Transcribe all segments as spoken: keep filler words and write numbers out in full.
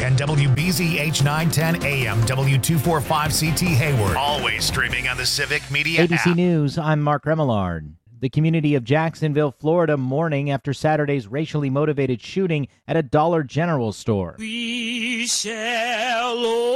and W B Z H nine ten A M, W two forty-five C T Hayward. Always streaming on the Civic Media A B C app. News, I'm Mark Remillard. The community of Jacksonville, Florida, mourning after Saturday's racially motivated shooting at a Dollar General store. We shall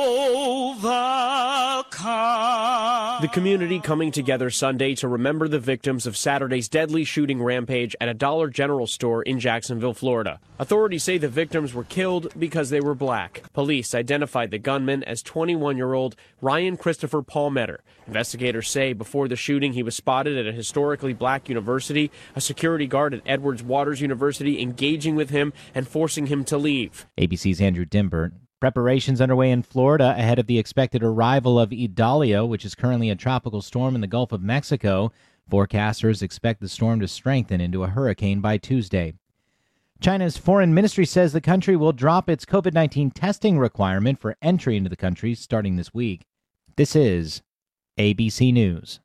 overcome. The community coming together Sunday to remember the victims of Saturday's deadly shooting rampage at a Dollar General store in Jacksonville, Florida. Authorities say the victims were killed because they were black. Police identified the gunman as twenty-one-year-old Ryan Christopher Palmetter. Investigators say before the shooting he was spotted at a historically black university, a security guard at Edwards Waters University engaging with him and forcing him to leave. A B C's Andrew Dimbert. Preparations underway in Florida ahead of the expected arrival of Idalia, which is currently a tropical storm in the Gulf of Mexico. Forecasters expect the storm to strengthen into a hurricane by Tuesday. China's foreign ministry says the country will drop its COVID nineteen testing requirement for entry into the country starting this week. This is A B C News.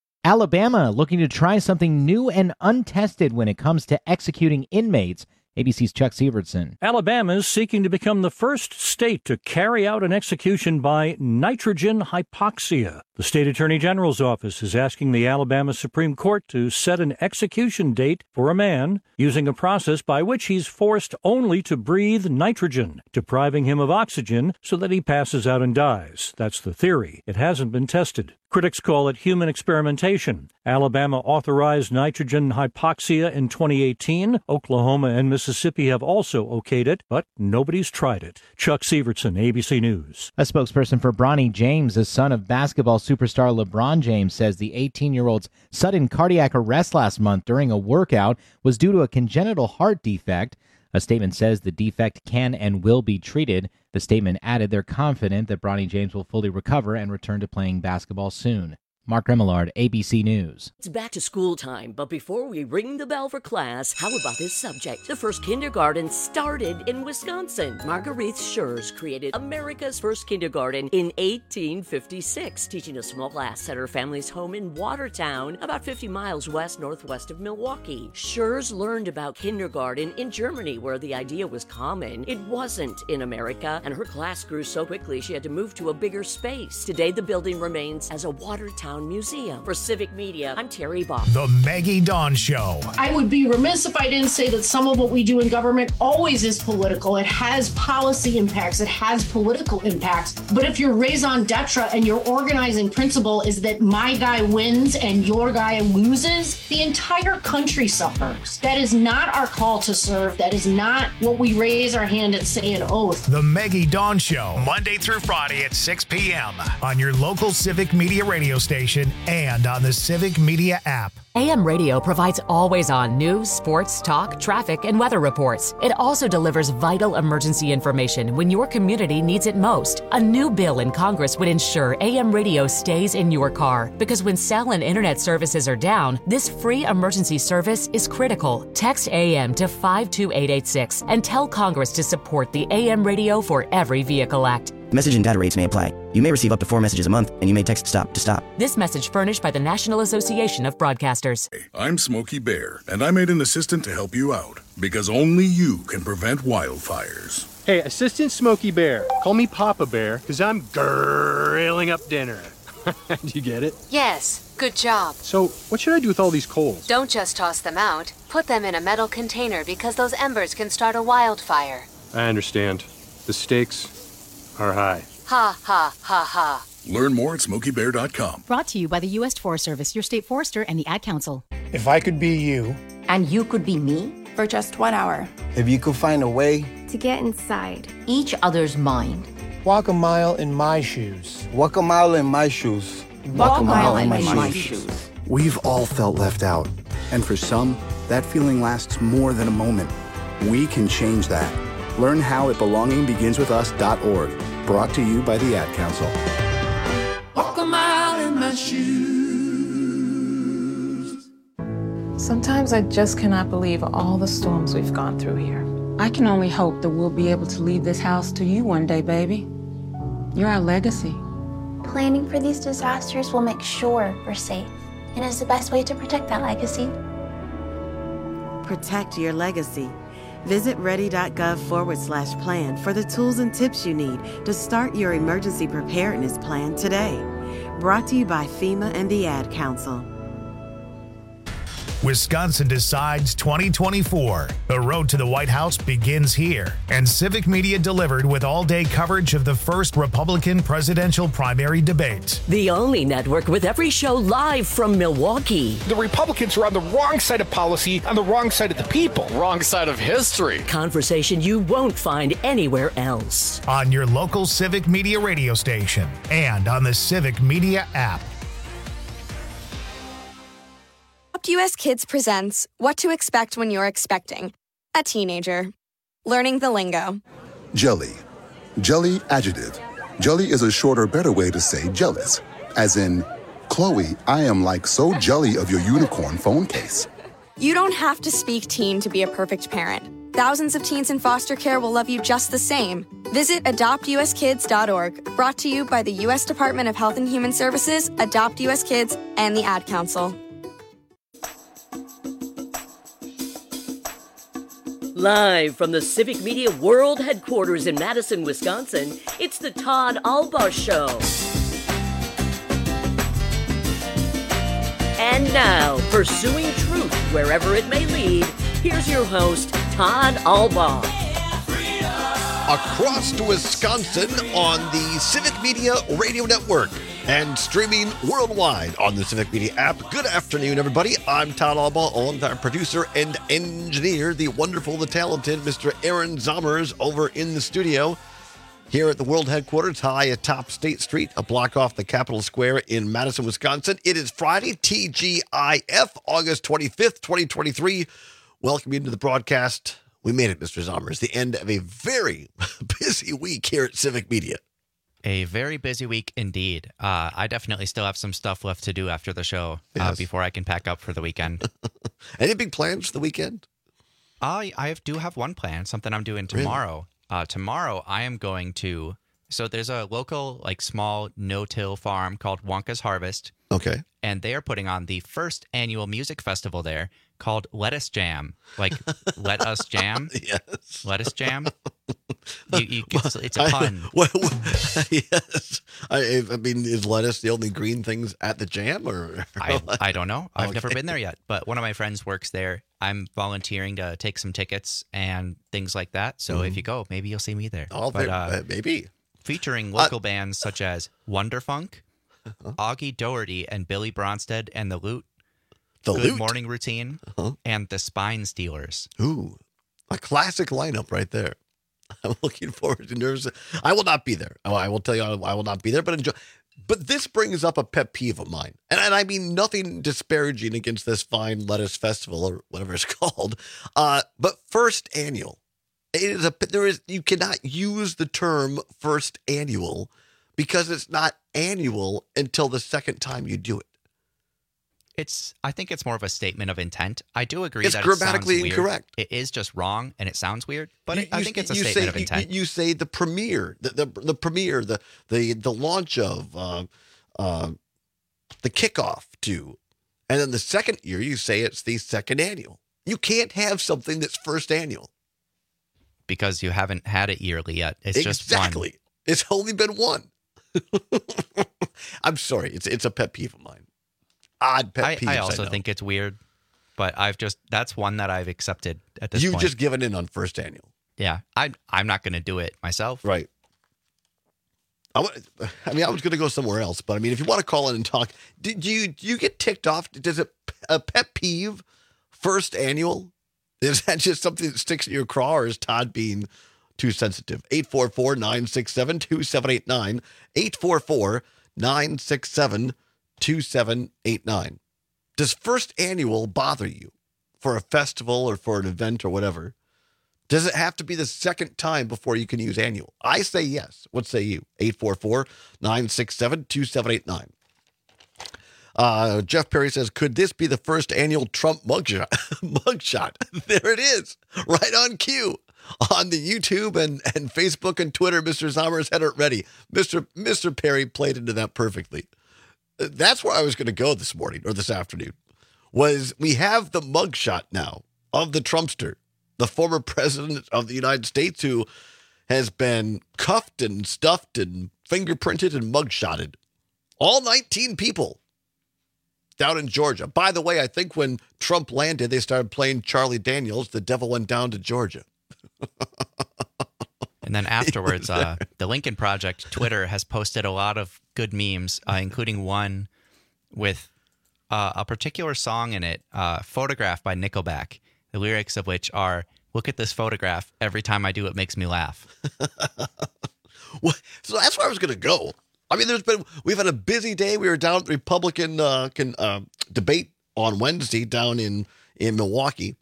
Alabama looking to try something new and untested when it comes to executing inmates. A B C's Chuck Sievertson. Alabama is seeking to become the first state to carry out an execution by nitrogen hypoxia. The state attorney general's office is asking the Alabama Supreme Court to set an execution date for a man using a process by which he's forced only to breathe nitrogen, depriving him of oxygen so that he passes out and dies. That's the theory. It hasn't been tested. Critics call it human experimentation. Alabama authorized nitrogen hypoxia in twenty eighteen. Oklahoma and Mississippi have also okayed it, but nobody's tried it. Chuck Sievertson, A B C News. A spokesperson for Bronny James, the son of basketball superstar LeBron James, says the eighteen-year-old's sudden cardiac arrest last month during a workout was due to a congenital heart defect. A statement says the defect can and will be treated. The statement added they're confident that Bronny James will fully recover and return to playing basketball soon. Mark Remillard, A B C News. It's back to school time, but before we ring the bell for class, how about this subject? The first kindergarten started in Wisconsin. Marguerite Schurz created America's first kindergarten in eighteen fifty-six, teaching a small class at her family's home in Watertown, about fifty miles west-northwest of Milwaukee. Schurz learned about kindergarten in Germany, where the idea was common. It wasn't in America, and her class grew so quickly she had to move to a bigger space. Today, the building remains as a Watertown museum. For Civic Media, I'm Terry Bob. The Maggie Dawn Show. I would be remiss if I didn't say that some of what we do in government always is political. It has policy impacts. It has political impacts. But if your raison d'etre and your organizing principle is that my guy wins and your guy loses, the entire country suffers. That is not our call to serve. That is not what we raise our hand and say an oath. The Maggie Dawn Show, Monday through Friday at six p.m. on your local Civic Media radio station and on the Civic Media app. A M Radio provides always-on news, sports, talk, traffic, and weather reports. It also delivers vital emergency information when your community needs it most. A new bill in Congress would ensure A M Radio stays in your car, because when cell and internet services are down, this free emergency service is critical. Text A M to five two eight eight six and tell Congress to support the A M Radio for Every Vehicle Act. Message and data rates may apply. You may receive up to four messages a month, and you may text STOP to stop. This message furnished by the National Association of Broadcasters. I'm Smokey Bear, and I made an assistant to help you out, because only you can prevent wildfires. Hey, Assistant Smokey Bear. Call me Papa Bear, because I'm grilling up dinner. Do you get it? Yes, good job. So, what should I do with all these coals? Don't just toss them out. Put them in a metal container, because those embers can start a wildfire. I understand. The stakes are high. Ha, ha, ha, ha. Learn more at smokey bear dot com. Brought to you by the U S Forest Service, your state forester, and the Ad Council. If I could be you. And you could be me? For just one hour. If you could find a way. To get inside. Each other's mind. Walk a mile in my shoes. Walk a mile in my shoes. Walk, Walk a mile, mile in, in my, my shoes. shoes. We've all felt left out. And for some, that feeling lasts more than a moment. We can change that. Learn how at belonging begins with us dot org. Brought to you by the Ad Council. Walk a mile in my shoes. Sometimes I just cannot believe all the storms we've gone through here. I can only hope that we'll be able to leave this house to you one day, baby. You're our legacy. Planning for these disasters will make sure we're safe, and is the best way to protect that legacy. Protect your legacy. Visit ready.gov forward slash plan for the tools and tips you need to start your emergency preparedness plan today. Brought to you by FEMA and the Ad Council. Wisconsin Decides twenty twenty-four. The road to the White House begins here, and Civic Media delivered with all-day coverage of the first Republican presidential primary debate. The only network with every show live from Milwaukee. The Republicans are on the wrong side of policy, on the wrong side of the people. Wrong side of history. Conversation you won't find anywhere else. On your local Civic Media radio station and on the Civic Media app. U S Kids presents What to Expect When You're Expecting a Teenager. Learning the lingo. Jelly. Jelly adjective. Jelly is a shorter, better way to say jealous. As in, Chloe, I am like so jelly of your unicorn phone case. You don't have to speak teen to be a perfect parent. Thousands of teens in foster care will love you just the same. Visit adopt u s kids dot org. Brought to you by the U S Department of Health and Human Services, Adopt U S Kids, and the Ad Council. Live from the Civic Media World Headquarters in Madison, Wisconsin, it's the Todd Albaugh Show. And now, pursuing truth wherever it may lead, here's your host, Todd Albaugh. Across to Wisconsin on the Civic Media Radio Network and streaming worldwide on the Civic Media app. Good afternoon, everybody. I'm Todd Albaugh, along with our producer and engineer, the wonderful, the talented Mister Aaron Zommers, over in the studio here at the World Headquarters, high atop State Street, a block off the Capitol Square in Madison, Wisconsin. It is Friday, T G I F, August twenty-fifth, twenty twenty-three. Welcome you to the broadcast. We made it, Mister Zommers, the end of a very busy week here at Civic Media. A very busy week indeed. Uh, I definitely still have some stuff left to do after the show uh, Yes. before I can pack up for the weekend. Any big plans for the weekend? I I have, do have one plan, something I'm doing tomorrow. Uh, tomorrow I am going to, so there's a local, like, small no-till farm called Wonka's Harvest. Okay. And they are putting on the first annual music festival there called Lettuce Jam. Like, let us jam? Yes. Lettuce Jam? You, you, it's, it's a pun. I, well, yes. I, I mean, is lettuce the only green things at the jam? Or I, I don't know. I've Okay. never been there yet. But one of my friends works there. I'm volunteering to take some tickets and things like that. So Mhm. if you go, maybe you'll see me there. Oh, but, may- uh, maybe. Featuring local bands such as Wonderfunk, Augie Doherty and Billy Bronstead and The Loot, The Good Loot? Morning Routine, and The Spine Stealers. Ooh, a classic lineup right there. I'm looking forward to nerves. I will not be there. Oh, I will tell you, I will, I will not be there, but enjoy. But this brings up a pet peeve of mine. And, and I mean nothing disparaging against this fine lettuce festival or whatever it's called. Uh, but first annual. It is a, there is, you cannot use the term first annual because it's not annual until the second time you do it. It's. I think it's more of a statement of intent. I do agree It's that grammatically it sounds weird. incorrect. It is just wrong, and it sounds weird. But You- it, I you- think it's a you statement say, of intent. You, you say the premiere, the the, the premiere, the the the launch of, uh, uh, the kickoff to, and then the second year you say it's the second annual. You can't have something that's first annual. Because you haven't had it yearly yet. It's just one. Exactly. It's only been one. I'm sorry. It's it's a pet peeve of mine. Odd pet I, peeves. I also know. think it's weird, but I've just that's one that I've accepted at this You've point. just given in on first annual. Yeah, I'm I'm not going to do it myself. Right. I, wa- I mean, I was going to go somewhere else, but I mean, if you want to call in and talk, did you do you get ticked off? Does it a pet peeve first annual? Is that just something that sticks in your craw, or is Todd being too sensitive? eight four four, nine six seven, two seven eight nine. eight four four, nine six seven, two seven eight nine. Does first annual bother you for a festival or for an event or whatever? Does it have to be the second time before you can use annual? I say yes. What say you? eight four four, nine six seven, two seven eight nine. Uh, Jeff Perry says, could this be the first annual Trump mugshot? mugshot. There it is. Right on cue. On the YouTube and, and Facebook and Twitter, Mister Zommers had it ready. Mister Mister Perry played into that perfectly. That's where I was going to go this morning or this afternoon. Was we have the mugshot now of the Trumpster. the former president of the United States who has been cuffed and stuffed and fingerprinted and mugshotted. All nineteen people down in Georgia. By the way, I think when Trump landed, they started playing Charlie Daniels, The Devil Went Down to Georgia. And then afterwards, uh, the Lincoln Project, Twitter, has posted a lot of good memes, uh, including one with uh, a particular song in it, uh, Photograph by Nickelback, the lyrics of which are, "Look at this photograph. Every time I do, it makes me laugh." Well, so that's where I was going to go. I mean, there's been, we've had a busy day. We were down at the Republican uh, can, uh, debate on Wednesday down in, in Milwaukee.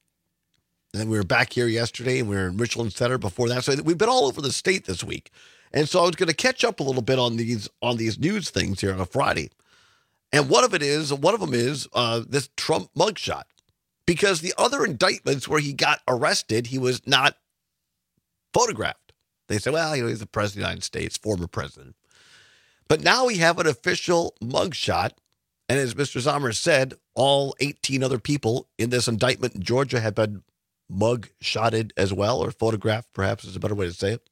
And then we were back here yesterday, and we were in Richland Center before that. So we've been all over the state this week. And so I was going to catch up a little bit on these on these news things here on a Friday. And one of it is, one of them is uh, this Trump mugshot. Because the other indictments where he got arrested, he was not photographed. They said, well, you know, he's the president of the United States, former president. But now we have an official mugshot. And as Mister Zomer said, all eighteen other people in this indictment in Georgia have been mug-shotted as well, or photographed, perhaps is a better way to say it.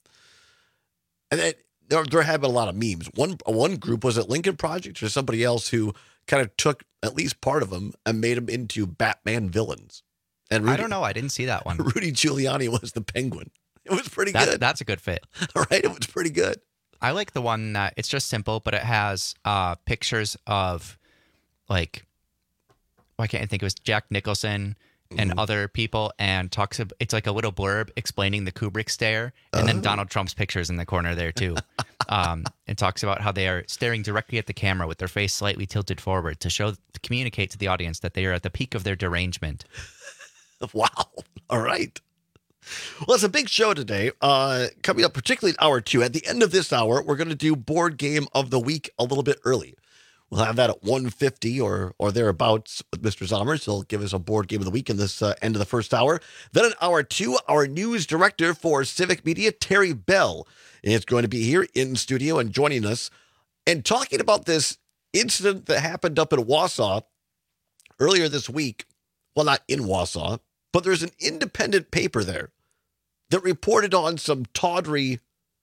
And then there, there have been a lot of memes. One one group, was it Lincoln Project or somebody else, who kind of took at least part of them and made them into Batman villains. And Rudy, I don't know. I didn't see that one. Rudy Giuliani was the Penguin. It was pretty that, good. That's a good fit. All right, it was pretty good. I like the one that it's just simple, but it has uh, pictures of, like, why can't I think it was Jack Nicholson and mm-hmm. other people, and talks about, it's like a little blurb explaining the Kubrick stare, and uh-huh. then Donald Trump's pictures in the corner there too. um, it talks about how they are staring directly at the camera with their face slightly tilted forward to show, to communicate to the audience that they are at the peak of their derangement. Wow. All right. Well, it's a big show today. Uh, coming up, particularly in hour two. At the end of this hour, we're going to do Board Game of the Week a little bit early. We'll have that at one fifty or or thereabouts with Mister Zommers. He'll give us a Board Game of the Week in this uh, end of the first hour. Then in hour two, our news director for Civic Media, Terry Bell, is going to be here in studio and joining us and talking about this incident that happened up in Wausau earlier this week. Well, not in Wausau, but there's an independent paper there that reported on some tawdry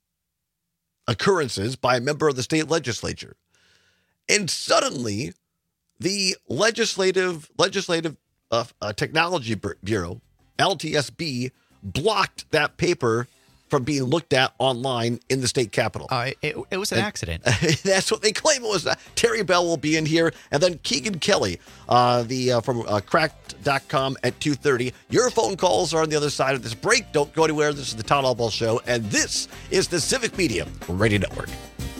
occurrences by a member of the state legislature. And suddenly, the legislative legislative uh, uh, technology bureau, L T S B, blocked that paper from being looked at online in the state capitol. Uh, it, it was an and, accident. That's what they claim it was. Uh, Terry Bell will be in here, and then Keegan Kelly, uh, the uh, from uh, cracked dot com at two thirty. Your phone calls are on the other side of this break. Don't go anywhere. This is the Town Hall Ball Show, and this is the Civic Media Radio Network.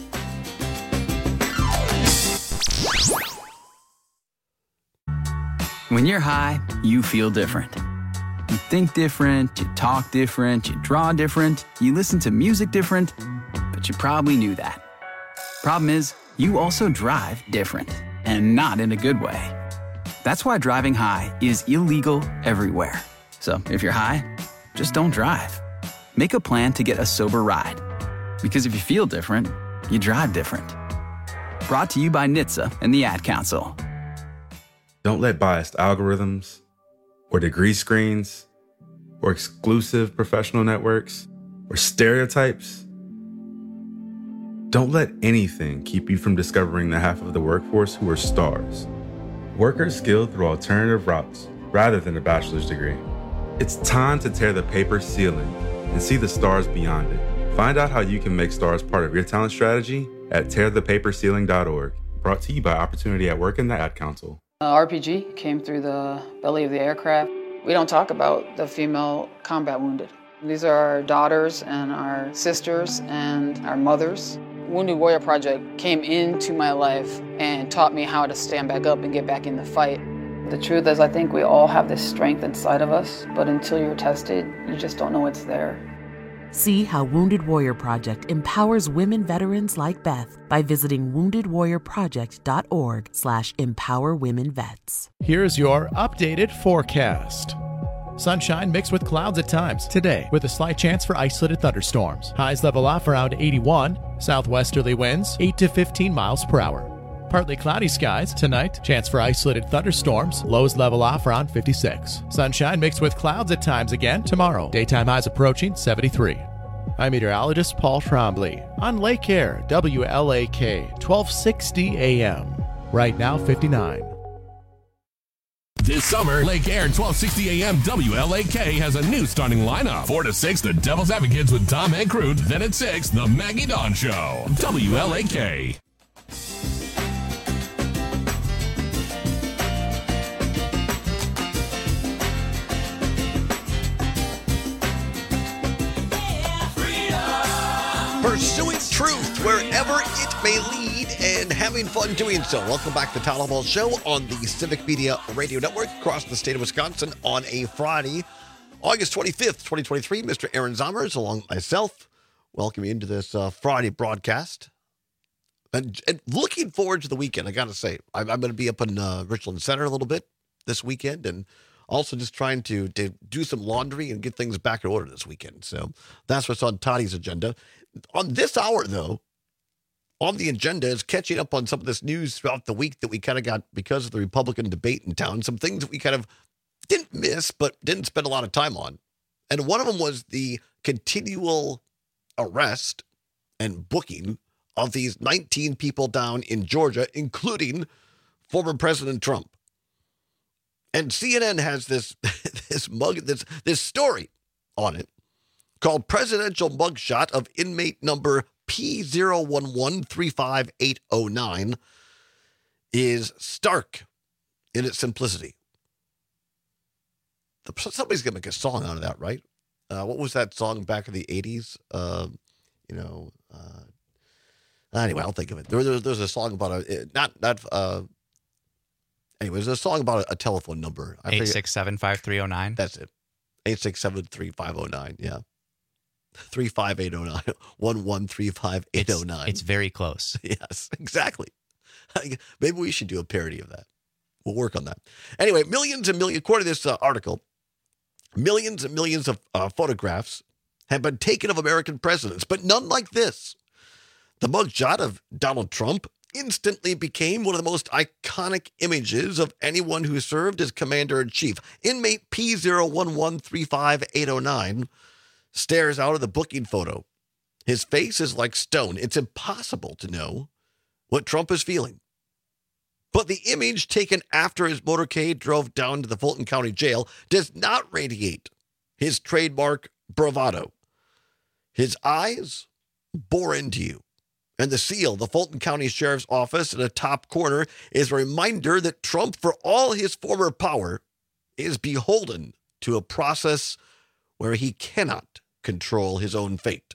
When you're high, you feel different. You think different, you talk different, you draw different, you listen to music different, but you probably knew that. Problem is, you also drive different, and not in a good way. That's why driving high is illegal everywhere. So if you're high, just don't drive. Make a plan to get a sober ride. Because if you feel different, you drive different. Brought to you by N H T S A and the Ad Council. Don't let biased algorithms or degree screens or exclusive professional networks or stereotypes. Don't let anything keep you from discovering the half of the workforce who are stars. Workers skilled through alternative routes rather than a bachelor's degree. It's time to tear the paper ceiling and see the stars beyond it. Find out how you can make stars part of your talent strategy at tear the paper ceiling dot org. Brought to you by Opportunity at Work and the Ad Council. Uh, R P G came through the belly of the aircraft. We don't talk about the female combat wounded. These are our daughters and our sisters and our mothers. Wounded Warrior Project came into my life and taught me how to stand back up and get back in the fight. The truth is, I think we all have this strength inside of us, but until you're tested, you just don't know it's there. See how Wounded Warrior Project empowers women veterans like Beth by visiting wounded warrior project dot org slash empower women vets. Here's your updated forecast. Sunshine mixed with clouds at times today, with a slight chance for isolated thunderstorms. Highs level off around eighty-one. Southwesterly winds eight to fifteen miles per hour. Partly cloudy skies tonight. Chance for isolated thunderstorms. Lows level off around fifty-six. Sunshine mixed with clouds at times again tomorrow. Daytime highs approaching seventy-three. I'm meteorologist Paul Trombley on Lake Air, W L A K, twelve sixty A M. Right now, fifty-nine. This summer, Lake Air twelve sixty A M W L A K has a new starting lineup. four to six, the Devil's Advocates with Tom Hankrut. Then at six, the Maggie Dawn Show. W L A K. Pursuing truth wherever it may lead and having fun doing so. Welcome back to Town Hall Show on the Civic Media Radio Network across the state of Wisconsin on a Friday, August twenty-fifth, twenty twenty-three. Mister Aaron Zommers, along with myself, welcome you into this uh, Friday broadcast. And, and looking forward to the weekend, I got to say. I'm, I'm going to be up in uh, Richland Center a little bit this weekend, and also just trying to, to do some laundry and get things back in order this weekend. So that's what's on Toddy's agenda. On this hour, though, on the agenda is catching up on some of this news throughout the week that we kind of got because of the Republican debate in town. Some things that we kind of didn't miss, but didn't spend a lot of time on. And one of them was the continual arrest and booking of these nineteen people down in Georgia, including former President Trump. And C N N has this this mug this this story on it called Presidential Mugshot of Inmate Number P zero one one three five eight zero nine is stark in its simplicity. Somebody's going to make a song out of that, right? Uh, what was that song back in the eighties? Uh, you know, uh, anyway, I'll think of it. There, there, there's a song about a, not, not, uh, anyways, there's a song about a, a telephone number. eight six seven, five three zero nine. That's it. eight six seven, three five zero nine. Yeah. three five eight zero nine. one one three five eight zero nine. It's, it's very close. Yes, exactly. Maybe we should do a parody of that. We'll work on that. Anyway, millions and millions, according to this uh, article, millions and millions of uh, photographs have been taken of American presidents, but none like this. The mugshot of Donald Trump instantly became one of the most iconic images of anyone who served as commander-in-chief. Inmate P zero one one three five eight zero nine stares out of the booking photo. His face is like stone. It's impossible to know what Trump is feeling. But the image taken after his motorcade drove down to the Fulton County Jail does not radiate his trademark bravado. His eyes bore into you. And the seal, the Fulton County Sheriff's Office in the top corner, is a reminder that Trump, for all his former power, is beholden to a process where he cannot control his own fate.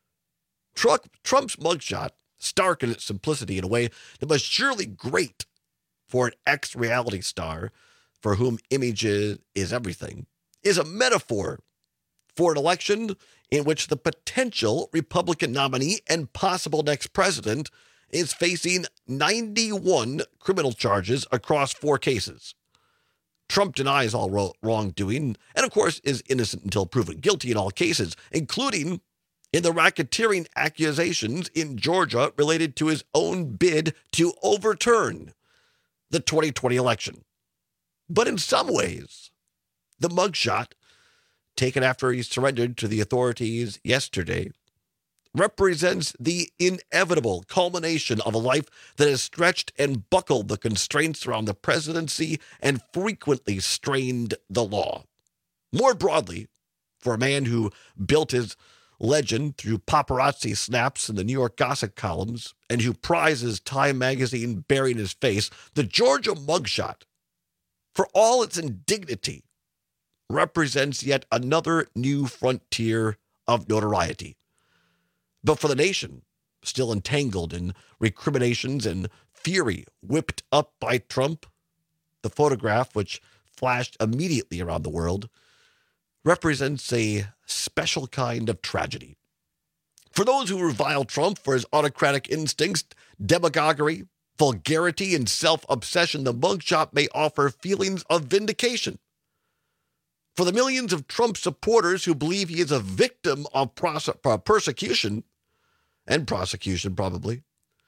Trump, Trump's mugshot, stark in its simplicity in a way that must surely grate for an ex-reality star for whom image is, is everything, is a metaphor for an election in which the potential Republican nominee and possible next president is facing ninety-one criminal charges across four cases. Trump denies all ro- wrongdoing and, of course, is innocent until proven guilty in all cases, including in the racketeering accusations in Georgia related to his own bid to overturn the twenty twenty election. But in some ways, the mugshot, taken after he surrendered to the authorities yesterday, represents the inevitable culmination of a life that has stretched and buckled the constraints around the presidency and frequently strained the law. More broadly, for a man who built his legend through paparazzi snaps in the New York gossip columns and who prizes Time magazine bearing his face, the Georgia mugshot, for all its indignity, represents yet another new frontier of notoriety. But for the nation, still entangled in recriminations and fury whipped up by Trump, the photograph, which flashed immediately around the world, represents a special kind of tragedy. For those who revile Trump for his autocratic instincts, demagoguery, vulgarity, and self-obsession, the mugshot may offer feelings of vindication. For the millions of Trump supporters who believe he is a victim of prose- persecution, and prosecution probably,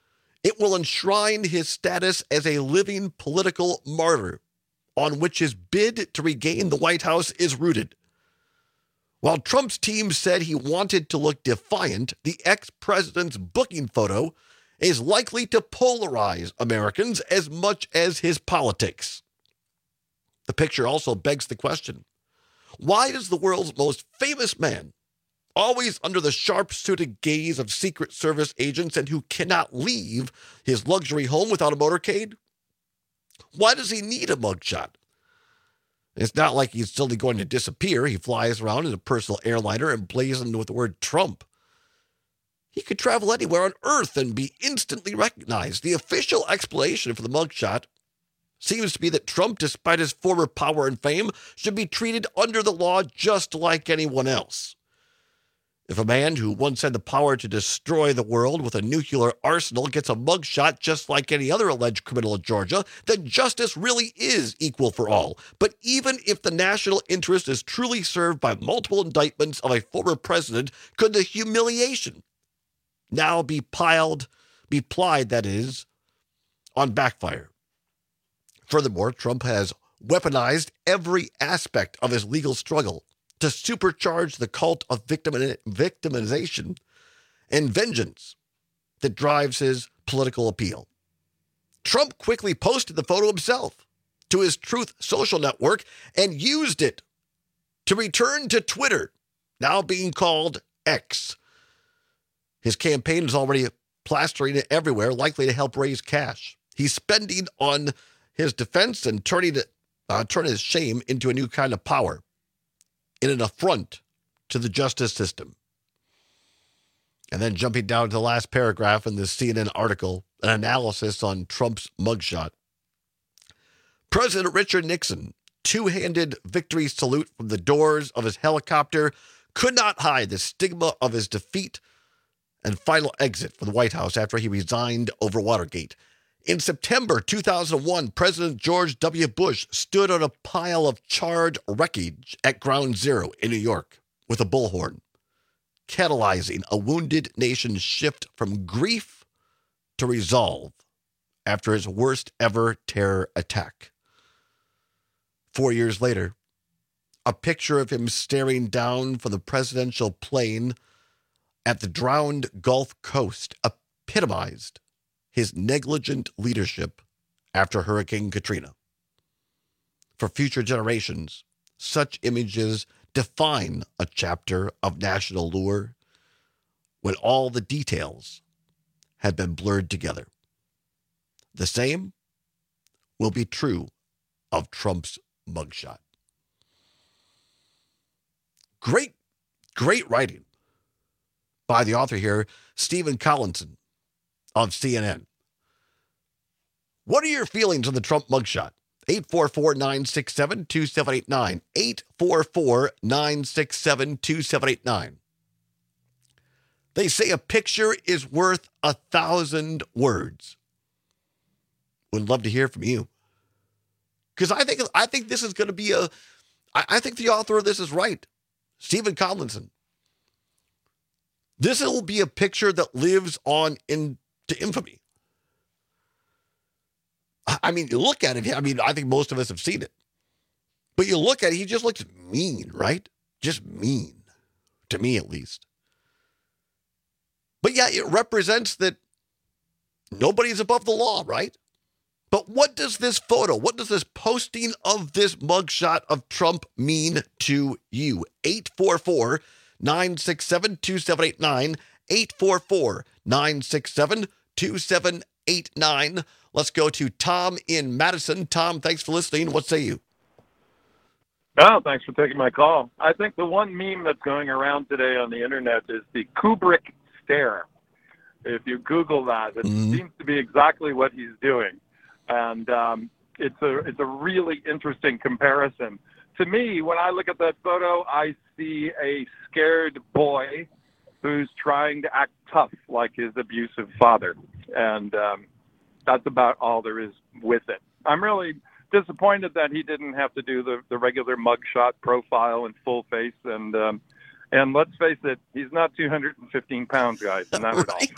It will enshrine his status as a living political martyr on which his bid to regain the White House is rooted. While Trump's team said he wanted to look defiant, the ex-president's booking photo is likely to polarize Americans as much as his politics. The picture also begs the question, why does the world's most famous man, always under the sharp-suited gaze of Secret Service agents and who cannot leave his luxury home without a motorcade, why does he need a mugshot? It's not like he's suddenly going to disappear. He flies around in a personal airliner emblazoned with the word Trump. He could travel anywhere on Earth and be instantly recognized. The official explanation for the mugshot seems to be that Trump, despite his former power and fame, should be treated under the law just like anyone else. If a man who once had the power to destroy the world with a nuclear arsenal gets a mugshot just like any other alleged criminal in Georgia, then justice really is equal for all. But even if the national interest is truly served by multiple indictments of a former president, could the humiliation now be piled, be plied, that is, on backfire? Furthermore, Trump has weaponized every aspect of his legal struggle to supercharge the cult of victim- victimization and vengeance that drives his political appeal. Trump quickly posted the photo himself to his Truth social network and used it to return to Twitter, now being called X. His campaign is already plastering it everywhere, likely to help raise cash. He's spending on his defense and turning, it, uh, turning his shame into a new kind of power, in an affront to the justice system. And then jumping down to the last paragraph in this C N N article, an analysis on Trump's mugshot. President Richard Nixon, two-handed victory salute from the doors of his helicopter, could not hide the stigma of his defeat and final exit from the White House after he resigned over Watergate. In September two thousand one, President George W. Bush stood on a pile of charred wreckage at Ground Zero in New York with a bullhorn, catalyzing a wounded nation's shift from grief to resolve after his worst ever terror attack. Four years later, a picture of him staring down from the presidential plane at the drowned Gulf Coast epitomized his negligent leadership after Hurricane Katrina. For future generations, such images define a chapter of national lore when all the details had been blurred together. The same will be true of Trump's mugshot. Great, great writing by the author here, Stephen Collinson of C N N. What are your feelings on the Trump mugshot? eight four four, nine six seven, two seven eight nine. eight four four, nine six seven, two seven eight nine. They say a picture is worth a thousand words. Would love to hear from you. Because I think I think this is going to be a... I, I think the author of this is right. Stephen Collinson. This will be a picture that lives on into infamy. I mean, you look at it, I mean, I think most of us have seen it. But you look at it, he just looks mean, right? Just mean. To me, at least. But yeah, it represents that nobody's above the law, right? But what does this photo, what does this posting of this mugshot of Trump mean to you? eight four four, nine six seven, two seven eight nine. eight four four, nine six seven, two seven eight nine. Let's go to Tom in Madison. Tom, thanks for listening. What say you? Oh, thanks for taking my call. I think the one meme that's going around today on the internet is the Kubrick stare. If you Google that, it mm-hmm. seems to be exactly what he's doing. And um, it's a it's a really interesting comparison. To me, when I look at that photo, I see a scared boy who's trying to act tough like his abusive father. And um, that's about all there is with it. I'm really disappointed that he didn't have to do the, the regular mugshot profile and full face. And um, and let's face it, he's not two hundred fifteen pounds, guys, and that would all.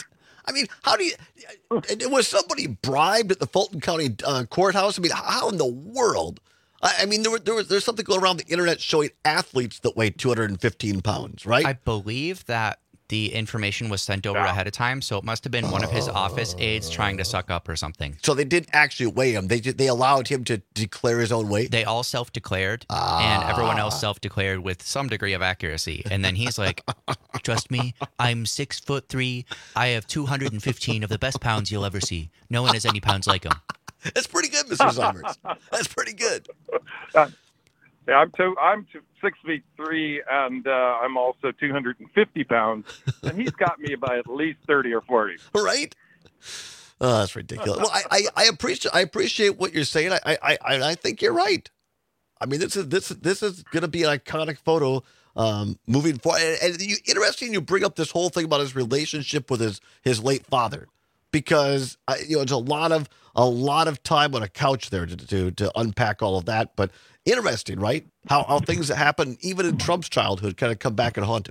I mean, how do you, was somebody bribed at the Fulton County uh, courthouse? I mean, how in the world? I, I mean, there, were, there was there's something going around the internet showing athletes that weigh two hundred fifteen pounds, right? I believe that the information was sent over ahead of time, so it must have been one of his office aides trying to suck up or something. So they didn't actually weigh him. They did, they allowed him to declare his own weight? They all self-declared, ah. and everyone else self-declared with some degree of accuracy. And then he's like, trust me, I'm six foot three. I have two hundred fifteen of the best pounds you'll ever see. No one has any pounds like him. That's pretty good, Mister Summers. That's pretty good. Uh, yeah, I'm two, I'm two, six feet three, and uh, I'm also two hundred fifty pounds, and he's got me by at least thirty or forty. Right? Oh, that's ridiculous. Well, I, I, I appreciate I appreciate what you're saying. I I, I, I think you're right. I mean, this is this this is going to be an iconic photo um, moving forward. And, and you, interesting, you bring up this whole thing about his relationship with his his late father, because I, you know, it's a lot of a lot of time on a couch there to to, to unpack all of that, but. Interesting, right? How how things that happen even in Trump's childhood kind of come back and haunt him.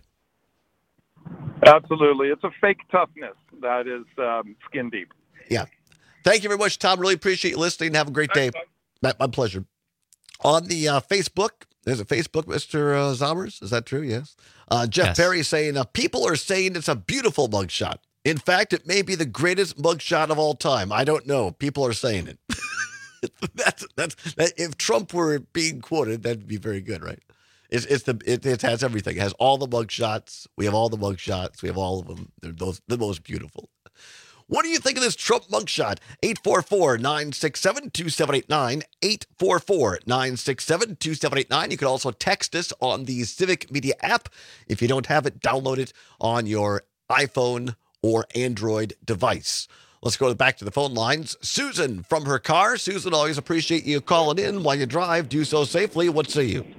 Absolutely. It's a fake toughness that is um, skin deep. Yeah. Thank you very much, Tom. Really appreciate you listening. Have a great day. My, my pleasure. On the uh, Facebook, there's a Facebook, Mister Uh, Zommers. Is that true? Yes. Uh, Jeff Yes. Perry saying, uh, people are saying it's a beautiful mugshot. In fact, it may be the greatest mugshot of all time. I don't know. People are saying it. that's that's that, if Trump were being quoted, that'd be very good, right? It's it's the it, it has everything. It has all the mug shots. We have all the mug shots. We have all of them. They're those the most beautiful. What do you think of this Trump mugshot? eight four four, nine six seven, two seven eight nine, eight four four, nine six seven, two seven eight nine. You can also text us on the Civic Media app. If you don't have it, download it on your iPhone or Android device. Let's go back to the phone lines. Susan from her car. Susan, always appreciate you calling in while you drive. Do so safely. What say you?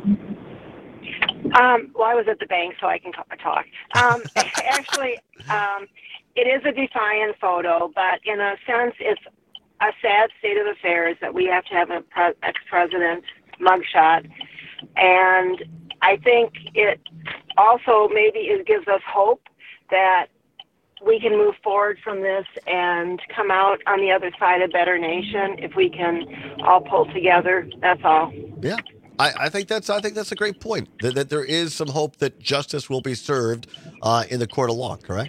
Um, well, I was at the bank, so I can talk. Um, actually, um, it is a defiant photo, but in a sense, it's a sad state of affairs that we have to have an pre- ex-president mugshot. And I think it also maybe it gives us hope that we can move forward from this and come out on the other side a better nation if we can all pull together. That's all. Yeah, I, I think that's I think that's a great point. That, that there is some hope that justice will be served uh, in the court of law. Correct?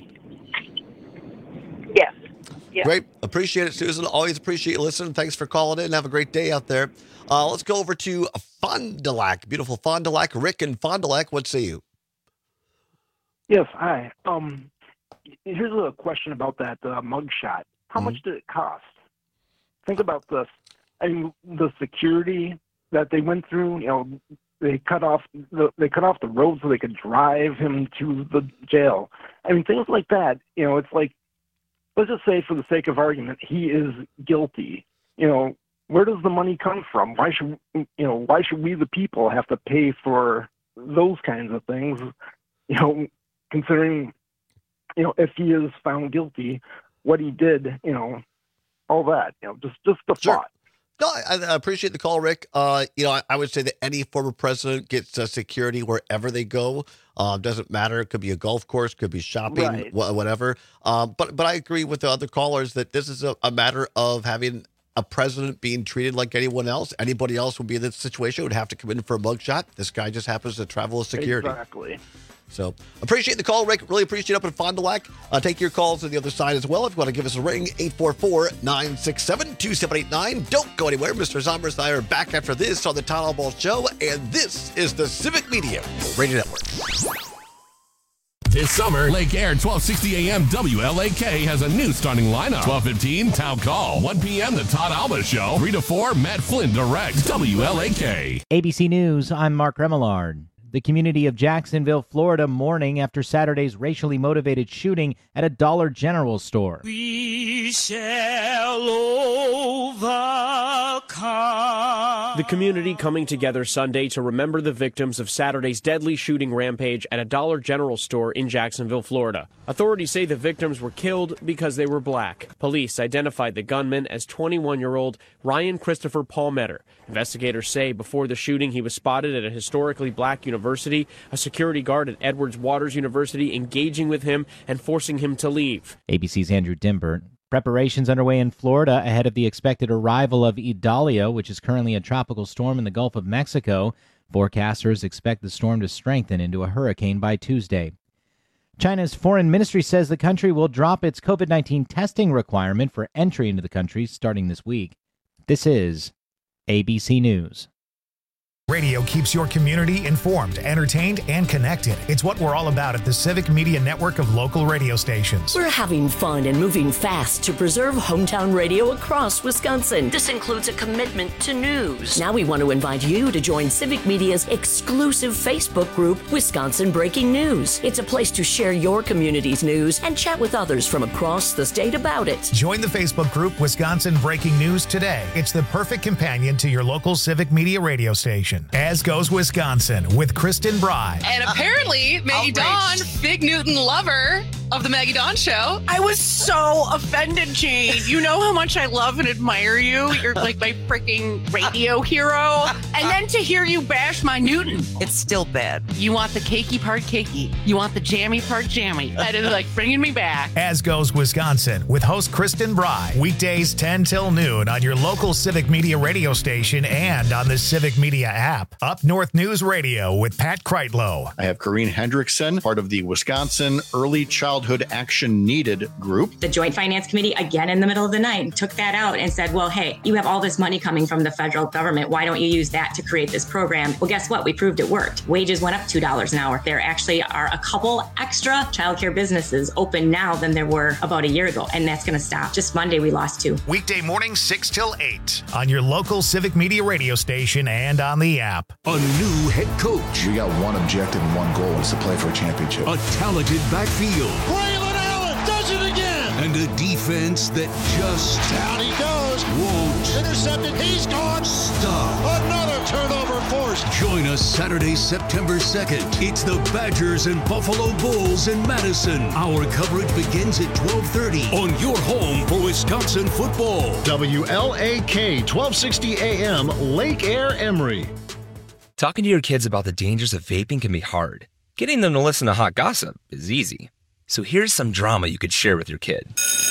Yes. Yes. Great. Appreciate it, Susan. Always appreciate you listening. Thanks for calling in. Have a great day out there. Uh, let's go over to Fond du Lac. Beautiful Fond du Lac. Rick and Fond du Lac. What say you? Yes. Hi. Um. Here's a question about that uh, mugshot. How mm-hmm. much did it cost? Think about this. I mean, the security that they went through. You know, they cut off the they cut off the road so they could drive him to the jail. I mean, things like that. You know, it's like, let's just say, for the sake of argument, he is guilty. You know, where does the money come from? Why should you know? Why should we, the people, have to pay for those kinds of things? You know, considering. You know, if he is found guilty, what he did, you know, all that, you know, just just the Sure. thought. No, I, I appreciate the call, Rick. Uh, you know, I, I would say that any former president gets uh, security wherever they go. Um, doesn't matter. It could be a golf course, could be shopping, Right. wh- whatever. Um, but but I agree with the other callers that this is a, a matter of having a president being treated like anyone else. Anybody else would be in this situation would have to come in for a mugshot. This guy just happens to travel with security. Exactly. So appreciate the call, Rick. Really appreciate it up in Fond du Lac. Uh, take your calls on the other side as well. If you want to give us a ring, eight four four, nine six seven, two seven eight nine. Don't go anywhere. Mister Zombers and I are back after this on the Town Hall Ball Show, and this is the Civic Media Radio Network. This summer, Lake Air twelve sixty A M W L A K has a new starting lineup. twelve fifteen, Town Call. one p.m., The Todd Alba Show. three to four, Matt Flynn directs W L A K. A B C News, I'm Mark Remillard. The community of Jacksonville, Florida, mourning after Saturday's racially motivated shooting at a Dollar General store. We shall overcome. shall come. The community coming together Sunday to remember the victims of Saturday's deadly shooting rampage at a Dollar General store in Jacksonville, Florida. Authorities say the victims were killed because they were black. Police identified the gunman as twenty-one-year-old Ryan Christopher Palmetter. Investigators say before the shooting he was spotted at a historically black university, a security guard at Edwards Waters University engaging with him and forcing him to leave. A B C's Andrew Dimbert. Preparations underway in Florida ahead of the expected arrival of Idalia, which is currently a tropical storm in the Gulf of Mexico. Forecasters expect the storm to strengthen into a hurricane by Tuesday. China's foreign ministry says the country will drop its COVID nineteen testing requirement for entry into the country starting this week. This is A B C News. Radio keeps your community informed, entertained, and connected. It's what we're all about at the Civic Media Network of local radio stations. We're having fun and moving fast to preserve hometown radio across Wisconsin. This includes a commitment to news. Now we want to invite you to join Civic Media's exclusive Facebook group, Wisconsin Breaking News. It's a place to share your community's news and chat with others from across the state about it. Join the Facebook group Wisconsin Breaking News today. It's the perfect companion to your local Civic Media radio station. As Goes Wisconsin with Kristen Bry. And apparently, Maggie Dawn, Big Newton lover of the Maggie Dawn Show. I was so offended, Jane. You know how much I love and admire you. You're like my freaking radio hero. And then to hear you bash my Newton. It's still bad. You want the cakey part cakey. You want the jammy part jammy. That is like bringing me back. As Goes Wisconsin with host Kristen Bry. Weekdays ten till noon on your local Civic Media radio station and on the Civic Media app. Up North News Radio with Pat Kreitlow. I have Corrine Hendrickson, part of the Wisconsin Early Childhood Action Needed group. The Joint Finance Committee, again in the middle of the night, took that out and said, well, hey, you have all this money coming from the federal government. Why don't you use that to create this program? Well, guess what? We proved it worked. Wages went up two dollars an hour. There actually are a couple extra childcare businesses open now than there were about a year ago, and that's going to stop. Just Monday, we lost two. Weekday mornings, six till eight on your local Civic Media radio station and on the app. A new head coach. We got one objective and one goal, is to play for a championship. A talented backfield. Braylon Allen does it again. And a defense that just Down he goes. won't Intercepted. He's gone. stop. Another turnover forced. Join us Saturday, September second. It's the Badgers and Buffalo Bulls in Madison. Our coverage begins at twelve thirty on your home for Wisconsin football. W L A K, twelve sixty A M, Lake Air, Emery. Talking to your kids about the dangers of vaping can be hard. Getting them to listen to hot gossip is easy. So here's some drama you could share with your kid.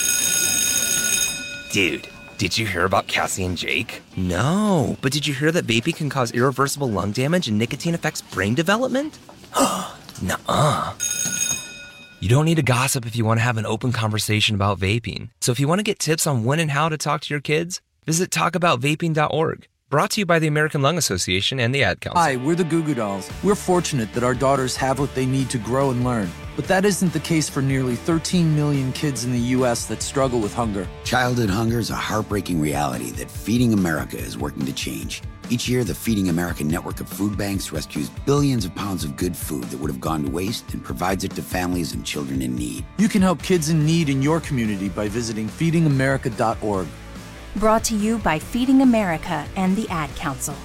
Dude, did you hear about Cassie and Jake? No, but did you hear that vaping can cause irreversible lung damage and nicotine affects brain development? Nuh-uh. You don't need to gossip if you want to have an open conversation about vaping. So if you want to get tips on when and how to talk to your kids, visit talk about vaping dot org. Brought to you by the American Lung Association and the Ad Council. Hi, we're the Goo Goo Dolls. We're fortunate that our daughters have what they need to grow and learn. But that isn't the case for nearly thirteen million kids in the U S that struggle with hunger. Childhood hunger is a heartbreaking reality that Feeding America is working to change. Each year, the Feeding America network of food banks rescues billions of pounds of good food that would have gone to waste and provides it to families and children in need. You can help kids in need in your community by visiting feeding america dot org. Brought to you by Feeding America and the Ad Council.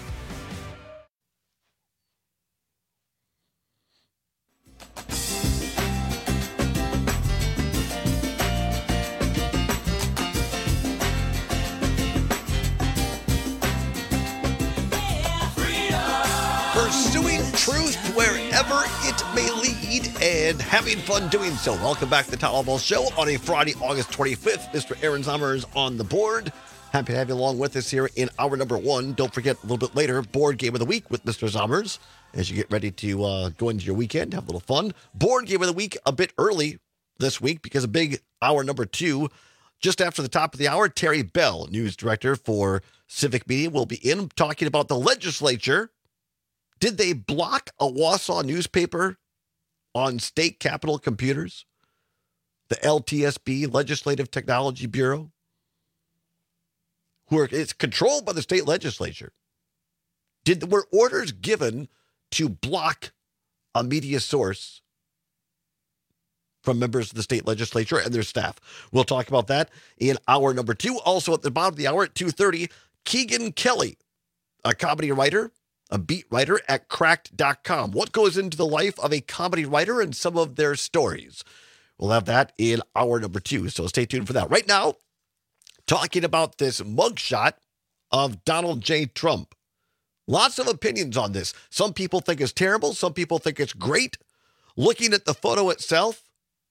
Pursuing truth wherever it may lead and having fun doing so. Welcome back to the Town Hall Show on a Friday, August twenty-fifth. Mister Aaron Sommer is on the board. Happy to have you along with us here in hour number one. Don't forget, a little bit later, Board Game of the Week with Mister Sommers as you get ready to uh, go into your weekend, have a little fun. Board Game of the Week a bit early this week because a big hour number two. Just after the top of the hour, Terry Bell, news director for Civic Media, will be in talking about the legislature. Did they block a Wausau newspaper on state capitol computers? The L T S B, Legislative Technology Bureau, who are it's controlled by the state legislature. Did were orders given to block a media source from members of the state legislature and their staff? We'll talk about that in hour number two. Also at the bottom of the hour at two thirty, Keegan Kelly, a comedy writer, a beat writer at cracked dot com. What goes into the life of a comedy writer and some of their stories? We'll have that in hour number two, so stay tuned for that. Right now, talking about this mugshot of Donald J. Trump. Lots of opinions on this. Some people think it's terrible. Some people think it's great. Looking at the photo itself,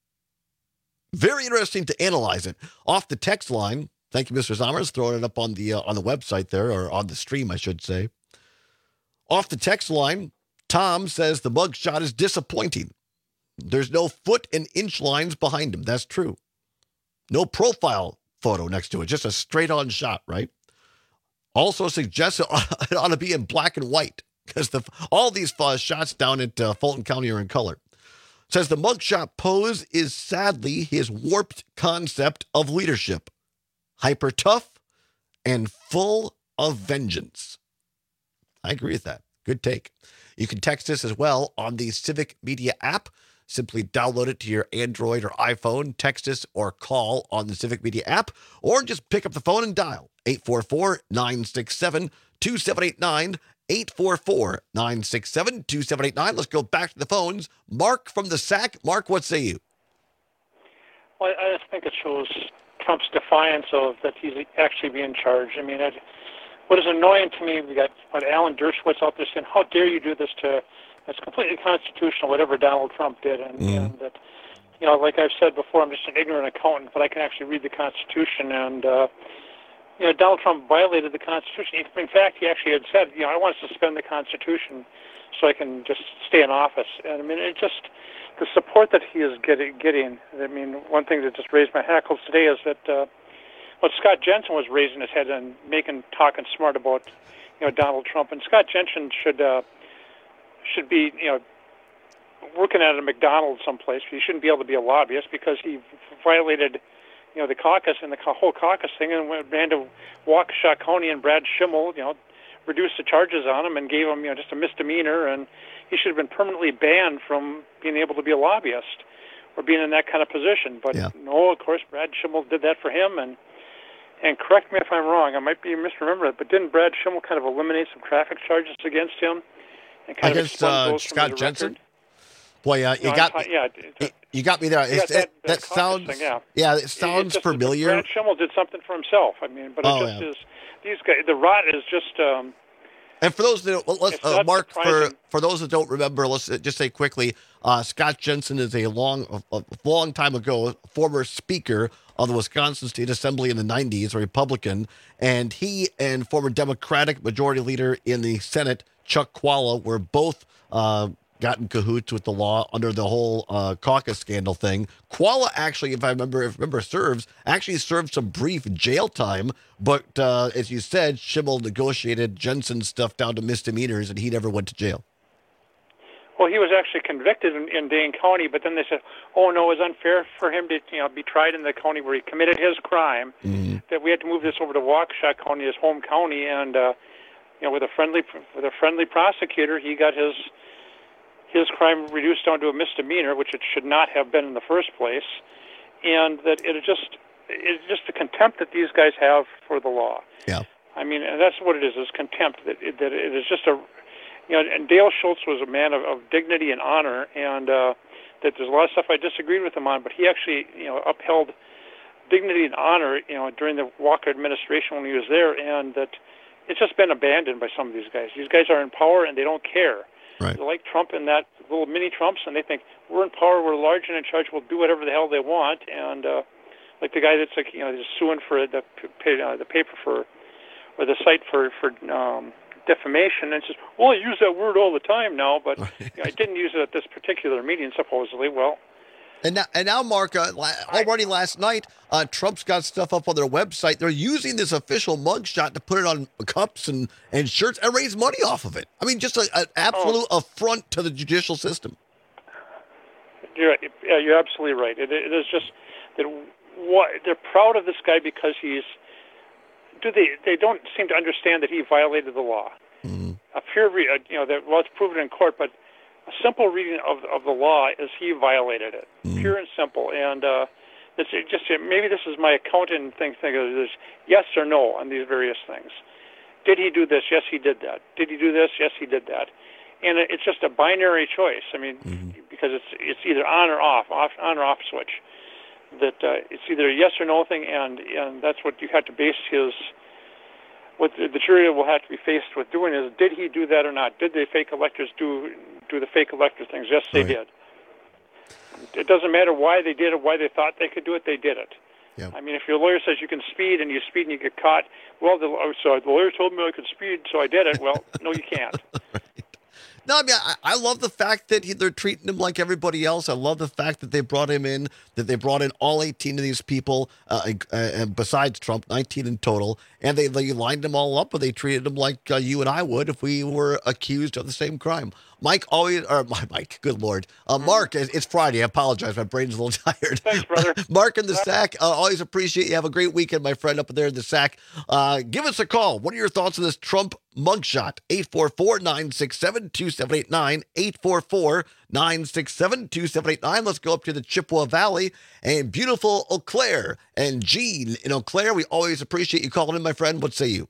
very interesting to analyze it. Off the text line, thank you, Mister Zommers, throwing it up on the uh, on the website there, or on the stream, I should say. Off the text line, Tom says the mugshot is disappointing. There's no foot and inch lines behind him. That's true. No profile photo next to it, just a straight-on shot, right? Also suggests it ought to be in black and white because the all these uh, shots down at uh, Fulton County are in color. Says the mugshot pose is sadly his warped concept of leadership. Hyper tough and full of vengeance. I agree with that. Good take. You can text us as well on the Civic Media app. Simply download it to your Android or iPhone, text us or call on the Civic Media app, or just pick up the phone and dial eight four four, nine six seven, two seven eight nine, eight four four, nine six seven, two seven eight nine. Let's go back to the phones. Mark from the S A C. Mark, what say you? Well, I just think it shows Trump's defiance of that he's actually being charged. I mean, it, what is annoying to me, we got what Alan Dershowitz out there saying, how dare you do this to, it's completely constitutional, whatever Donald Trump did. And, Mm. and that, you know, like I've said before, I'm just an ignorant accountant, but I can actually read the Constitution. And, uh, you know, Donald Trump violated the Constitution. In fact, he actually had said, you know, I want to suspend the Constitution so I can just stay in office. And, I mean, it just, the support that he is getting, getting, I mean, one thing that just raised my hackles today is that, uh, well, Scott Jensen was raising his head and making, talking smart about, you know, Donald Trump. And Scott Jensen should, uh, should be, you know, working at a McDonald's someplace. He shouldn't be able to be a lobbyist because he violated, you know, the caucus and the whole caucus thing, and ran to Waukesha County and Brad Schimmel, you know, reduced the charges on him and gave him, you know, just a misdemeanor, and he should have been permanently banned from being able to be a lobbyist or being in that kind of position. But yeah. no, of course, Brad Schimmel did that for him, and and correct me if I'm wrong, I might be misremembering it, but didn't Brad Schimmel kind of eliminate some traffic charges against him? And kind Against of uh, those Scott from his Jensen? record? Boy, uh, you No, got I'm ta- yeah, you, you got me there. Yeah, It's- that- it- that that caucus sounds thing, yeah. yeah, it It- sounds it's just, familiar. Brad Schimmel did something for himself. I mean, but it Oh, just yeah. is. These guys, the rot is just. Um, And for those that don't, well, let's, It's uh, not Mark, for, surprising. for those that don't remember, let's just say quickly, uh, Scott Jensen is a long, a, a long time ago, former speaker of the Wisconsin State Assembly in the nineties, a Republican, and he and former Democratic Majority Leader in the Senate, Chuck Qualla, were both uh, got in cahoots with the law under the whole uh, caucus scandal thing. Qualla actually, if I remember, if remember, serves actually served some brief jail time, but uh, as you said, Schimmel negotiated Jensen's stuff down to misdemeanors, and he never went to jail. well, he was actually convicted in, in Dane County, but then they said, "Oh no, it was unfair for him to, you know, be tried in the county where he committed his crime. Mm-hmm. That we had to move this over to Waukesha County, his home county, and uh, you know, with a friendly with a friendly prosecutor, he got his." his crime reduced down to a misdemeanor, which it should not have been in the first place, and that it is just it's just the contempt that these guys have for the law. Yeah. I mean, and that's what it is, is contempt. That it, that it is just a, you know, and Dale Schultz was a man of, of dignity and honor, and uh, that there's a lot of stuff I disagreed with him on, but he actually, you know, upheld dignity and honor, you know, during the Walker administration when he was there, and that it's just been abandoned by some of these guys. These guys are in power, and they don't care. Right. They're like Trump and that little mini Trumps, and they think we're in power, we're large and in charge, we'll do whatever the hell they want. And uh, like the guy that's like, you know, he's suing for the uh, the paper for or the site for for um, defamation, and says, well, I use that word all the time now, but you know, I didn't use it at this particular meeting, supposedly. Well. And now, and now, Mark, uh, la- already last night, uh, Trump's got stuff up on their website. They're using this official mugshot to put it on cups and, and shirts and raise money off of it. I mean, just an absolute Oh. affront to the judicial system. You're, yeah, you're absolutely right. It, it is just that what, they're proud of this guy because he's. Do they? They don't seem to understand that he violated the law. Mm-hmm. A pure, re- uh, you know, that well, it's proven in court, but a simple reading of of the law is he violated it, mm-hmm. pure and simple. And uh, it's just maybe this is my accountant thing. Thing is yes or no on these various things. Did he do this? Yes, he did that. Did he do this? Yes, he did that. And it's just a binary choice. I mean, mm-hmm. because it's it's either on or off, off on or off switch. That uh, it's either a yes or no thing, and and that's what you have to base his. What the, the jury will have to be faced with doing is, did he do that or not? Did the fake electors do do the fake elector things? Yes, they right. did. It doesn't matter why they did it, why they thought they could do it. They did it. Yeah. I mean, if your lawyer says you can speed and you speed and you get caught, well, the, so the lawyer told me I could speed, so I did it. Well, no, you can't. Right. No, I mean, I, I love the fact that he, they're treating him like everybody else. I love the fact that they brought him in, that they brought in all eighteen of these people, uh, uh, and besides Trump, nineteen in total, and they, they lined them all up, and they treated them like uh, you and I would if we were accused of the same crime. Mike always, or my Mike, good Lord. Uh, Mark, it's Friday. I apologize. My brain's a little tired. Thanks, brother. Mark in the Sack, uh, always appreciate you. Have a great weekend, my friend, up there in the Sack. Uh, give us a call. What are your thoughts on this Trump mugshot? eight four four, nine six seven, two seven eight nine, eight four four, nine six seven, two seven eight nine. Let's go up to the Chippewa Valley and beautiful Eau Claire. And Gene in Eau Claire, we always appreciate you calling in, my friend. What say you?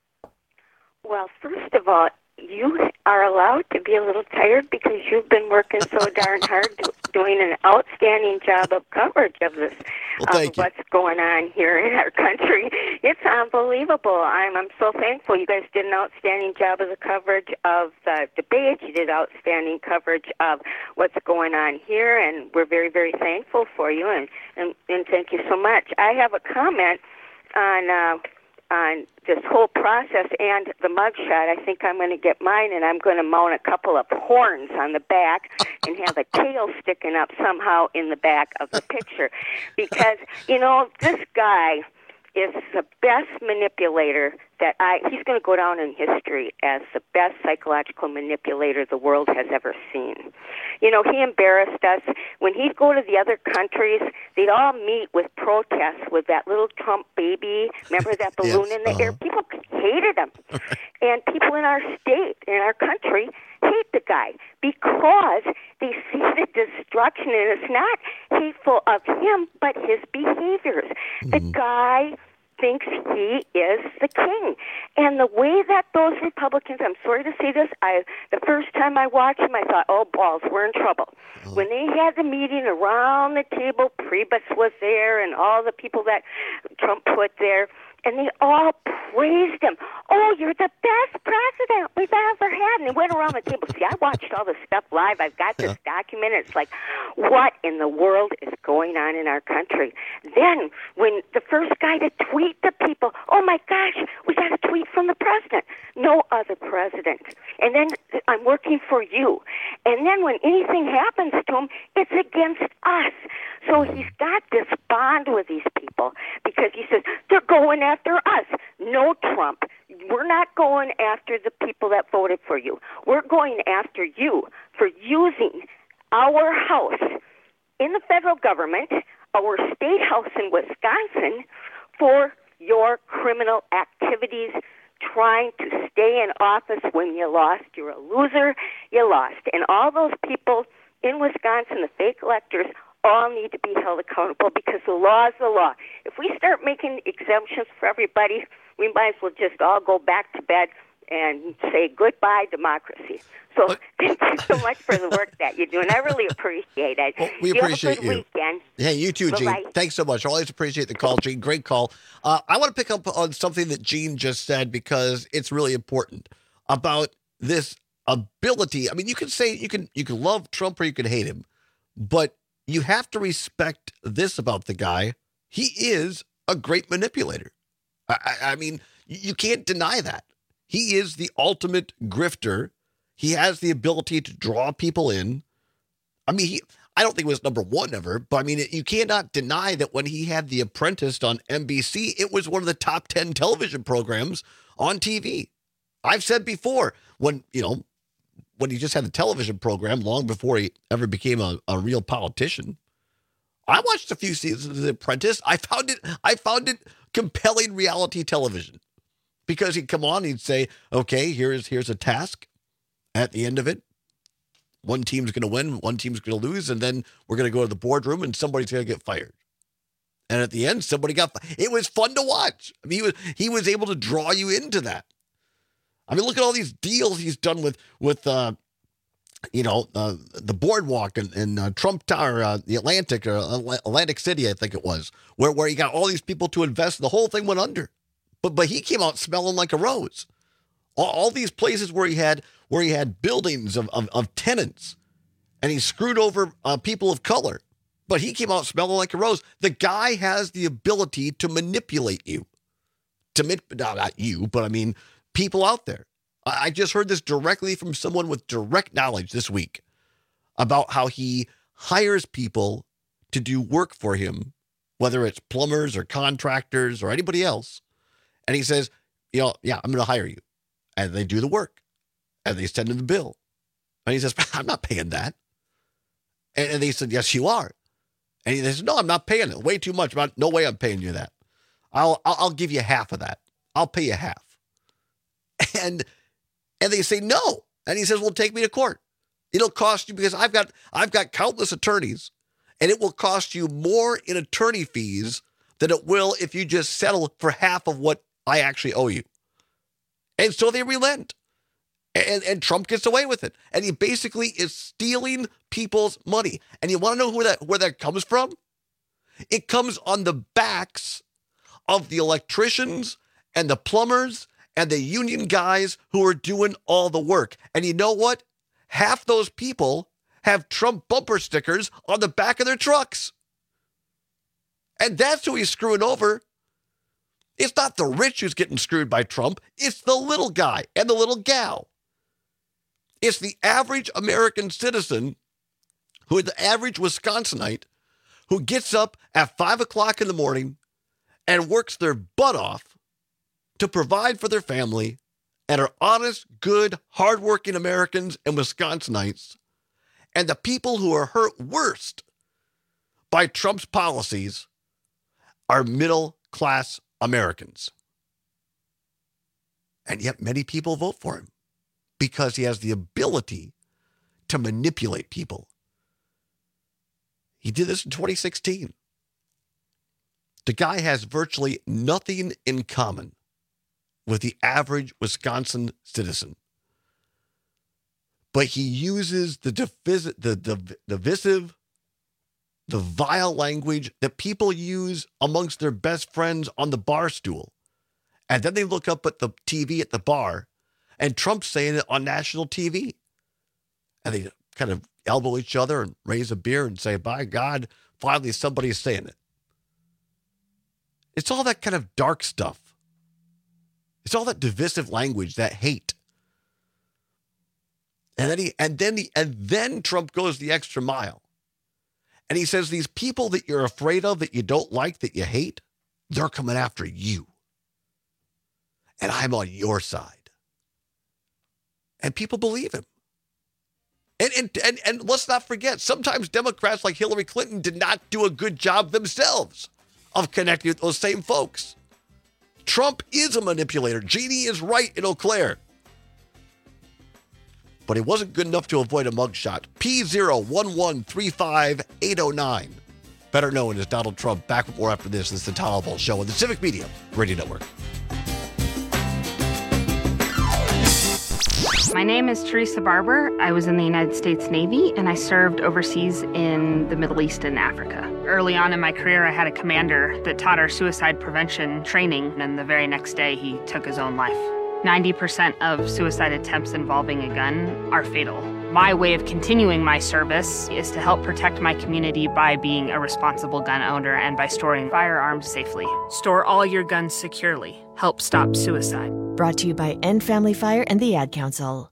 Well, first of all, you are allowed to be a little tired because you've been working so darn hard do, doing an outstanding job of coverage of this, well, of what's going on here in our country. It's unbelievable. I'm I'm so thankful. You guys did an outstanding job of the coverage of the debate. You did outstanding coverage of what's going on here, and we're very, very thankful for you, and, and, and thank you so much. I have a comment on... Uh, on this whole process and the mugshot. I think I'm going to get mine, and I'm going to mount a couple of horns on the back and have a tail sticking up somehow in the back of the picture. Because, you know, this guy is the best manipulator that I, he's going to go down in history as the best psychological manipulator the world has ever seen. You know, he embarrassed us. When he'd go to the other countries, they'd all meet with protests with that little Trump baby. Remember that balloon yes, in the uh-huh. air? People hated him. And people in our state, in our country, hate the guy because they see the destruction, and it's not hateful of him, but his behaviors. Mm-hmm. The guy thinks he is the king. And the way that those Republicans, I'm sorry to say this, I the first time I watched them, I thought, oh, balls, we're in trouble. Oh. When they had the meeting around the table, Priebus was there and all the people that Trump put there, and they all praised him. Oh, you're the best president we've ever had. And they went around the table. See, I watched all this stuff live. I've got this yeah. documented. It's like, what in the world is going on in our country? Then, when the first guy to tweet to people, oh, my gosh, we got a tweet from the president. No other president. And then, I'm working for you. And then when anything happens to him, it's against us. So he's got this bond with these people because he says, they're going after us. No, Trump, we're not going after the people that voted for you. We're going after you for using our house in the federal government, our state house in Wisconsin, for your criminal activities, trying to stay in office when you lost. You're a loser. You lost. And all those people in Wisconsin, the fake electors, all need to be held accountable because the law is the law. If we start making exemptions for everybody, we might as well just all go back to bed and say goodbye, democracy. So thank you so much for the work that you do, and I really appreciate it. Well, we you appreciate have a good you. Weekend. Yeah, you too, Gene. Bye-bye. Thanks so much. I always appreciate the call, Gene. Great call. Uh, I want to pick up on something that Gene just said because it's really important about this ability. I mean, you can say you can you can love Trump or you can hate him, but you have to respect this about the guy. He is a great manipulator. I, I, I mean, you can't deny that. He is the ultimate grifter. He has the ability to draw people in. I mean, he, I don't think it was number one ever, but I mean, you cannot deny that when he had The Apprentice on N B C, it was one of the top ten television programs on T V. I've said before, when, you know, when he just had the television program long before he ever became a, a real politician, I watched a few seasons of The Apprentice. I found it, I found it compelling reality television because he'd come on, he'd say, okay, here's, here's a task. At the end of it, one team's going to win, one team's going to lose, and then we're going to go to the boardroom and somebody's going to get fired. And at the end, somebody got fired. It was fun to watch. I mean, he was, he was able to draw you into that. I mean, look at all these deals he's done with, with uh, you know, uh, the boardwalk and, and uh, Trump Tower, uh, the Atlantic, or Atlantic City, I think it was, where, where he got all these people to invest. The whole thing went under. But but he came out smelling like a rose. All, all these places where he had where he had buildings of, of, of tenants, and he screwed over uh, people of color. But he came out smelling like a rose. The guy has the ability to manipulate you. To no, not you, but I mean people out there. I, I just heard this directly from someone with direct knowledge this week about how he hires people to do work for him, whether it's plumbers or contractors or anybody else. And he says, you know, yeah, I'm going to hire you. And they do the work. And they send him the bill. And he says, I'm not paying that. And, and they said, yes, you are. And he says, no, I'm not paying it. Way too much. No way I'm paying you that. I'll, I'll I'll give you half of that. I'll pay you half. And and they say no. And he says, well, take me to court. It'll cost you because I've got I've got countless attorneys, and it will cost you more in attorney fees than it will if you just settle for half of what I actually owe you. And so they relent. And, and Trump gets away with it. And he basically is stealing people's money. And you want to know where that where that comes from? It comes on the backs of the electricians and the plumbers and the union guys who are doing all the work. And you know what? Half those people have Trump bumper stickers on the back of their trucks. And that's who he's screwing over. It's not the rich who's getting screwed by Trump. It's the little guy and the little gal. It's the average American citizen, who is the average Wisconsinite, who gets up at five o'clock in the morning and works their butt off to provide for their family and are honest, good, hardworking Americans and Wisconsinites. And the people who are hurt worst by Trump's policies are middle-class Americans. And yet many people vote for him because he has the ability to manipulate people. He did this in twenty sixteen. The guy has virtually nothing in common with the average Wisconsin citizen. But he uses the divis- the, the divisive, the vile language that people use amongst their best friends on the bar stool. And then they look up at the T V at the bar, and Trump's saying it on national T V. And they kind of elbow each other and raise a beer and say, by God, finally somebody's saying it. It's all that kind of dark stuff. It's all that divisive language, that hate. And then he, and then he, and then Trump goes the extra mile. And he says, these people that you're afraid of, that you don't like, that you hate, they're coming after you. And I'm on your side. And people believe him. And, and, and, and let's not forget, sometimes Democrats like Hillary Clinton did not do a good job themselves of connecting with those same folks. Trump is a manipulator. Jeannie is right in Eau Claire. But he wasn't good enough to avoid a mugshot. P zero one one three five eight zero nine. Better known as Donald Trump. Back with more after this. This is the Tom Ball Show on the Civic Media Radio Network. My name is Teresa Barber. I was in the United States Navy, and I served overseas in the Middle East and Africa. Early on in my career, I had a commander that taught our suicide prevention training, and the very next day, he took his own life. ninety percent of suicide attempts involving a gun are fatal. My way of continuing my service is to help protect my community by being a responsible gun owner and by storing firearms safely. Store all your guns securely. Help stop suicide. Brought to you by End Family Fire and the Ad Council.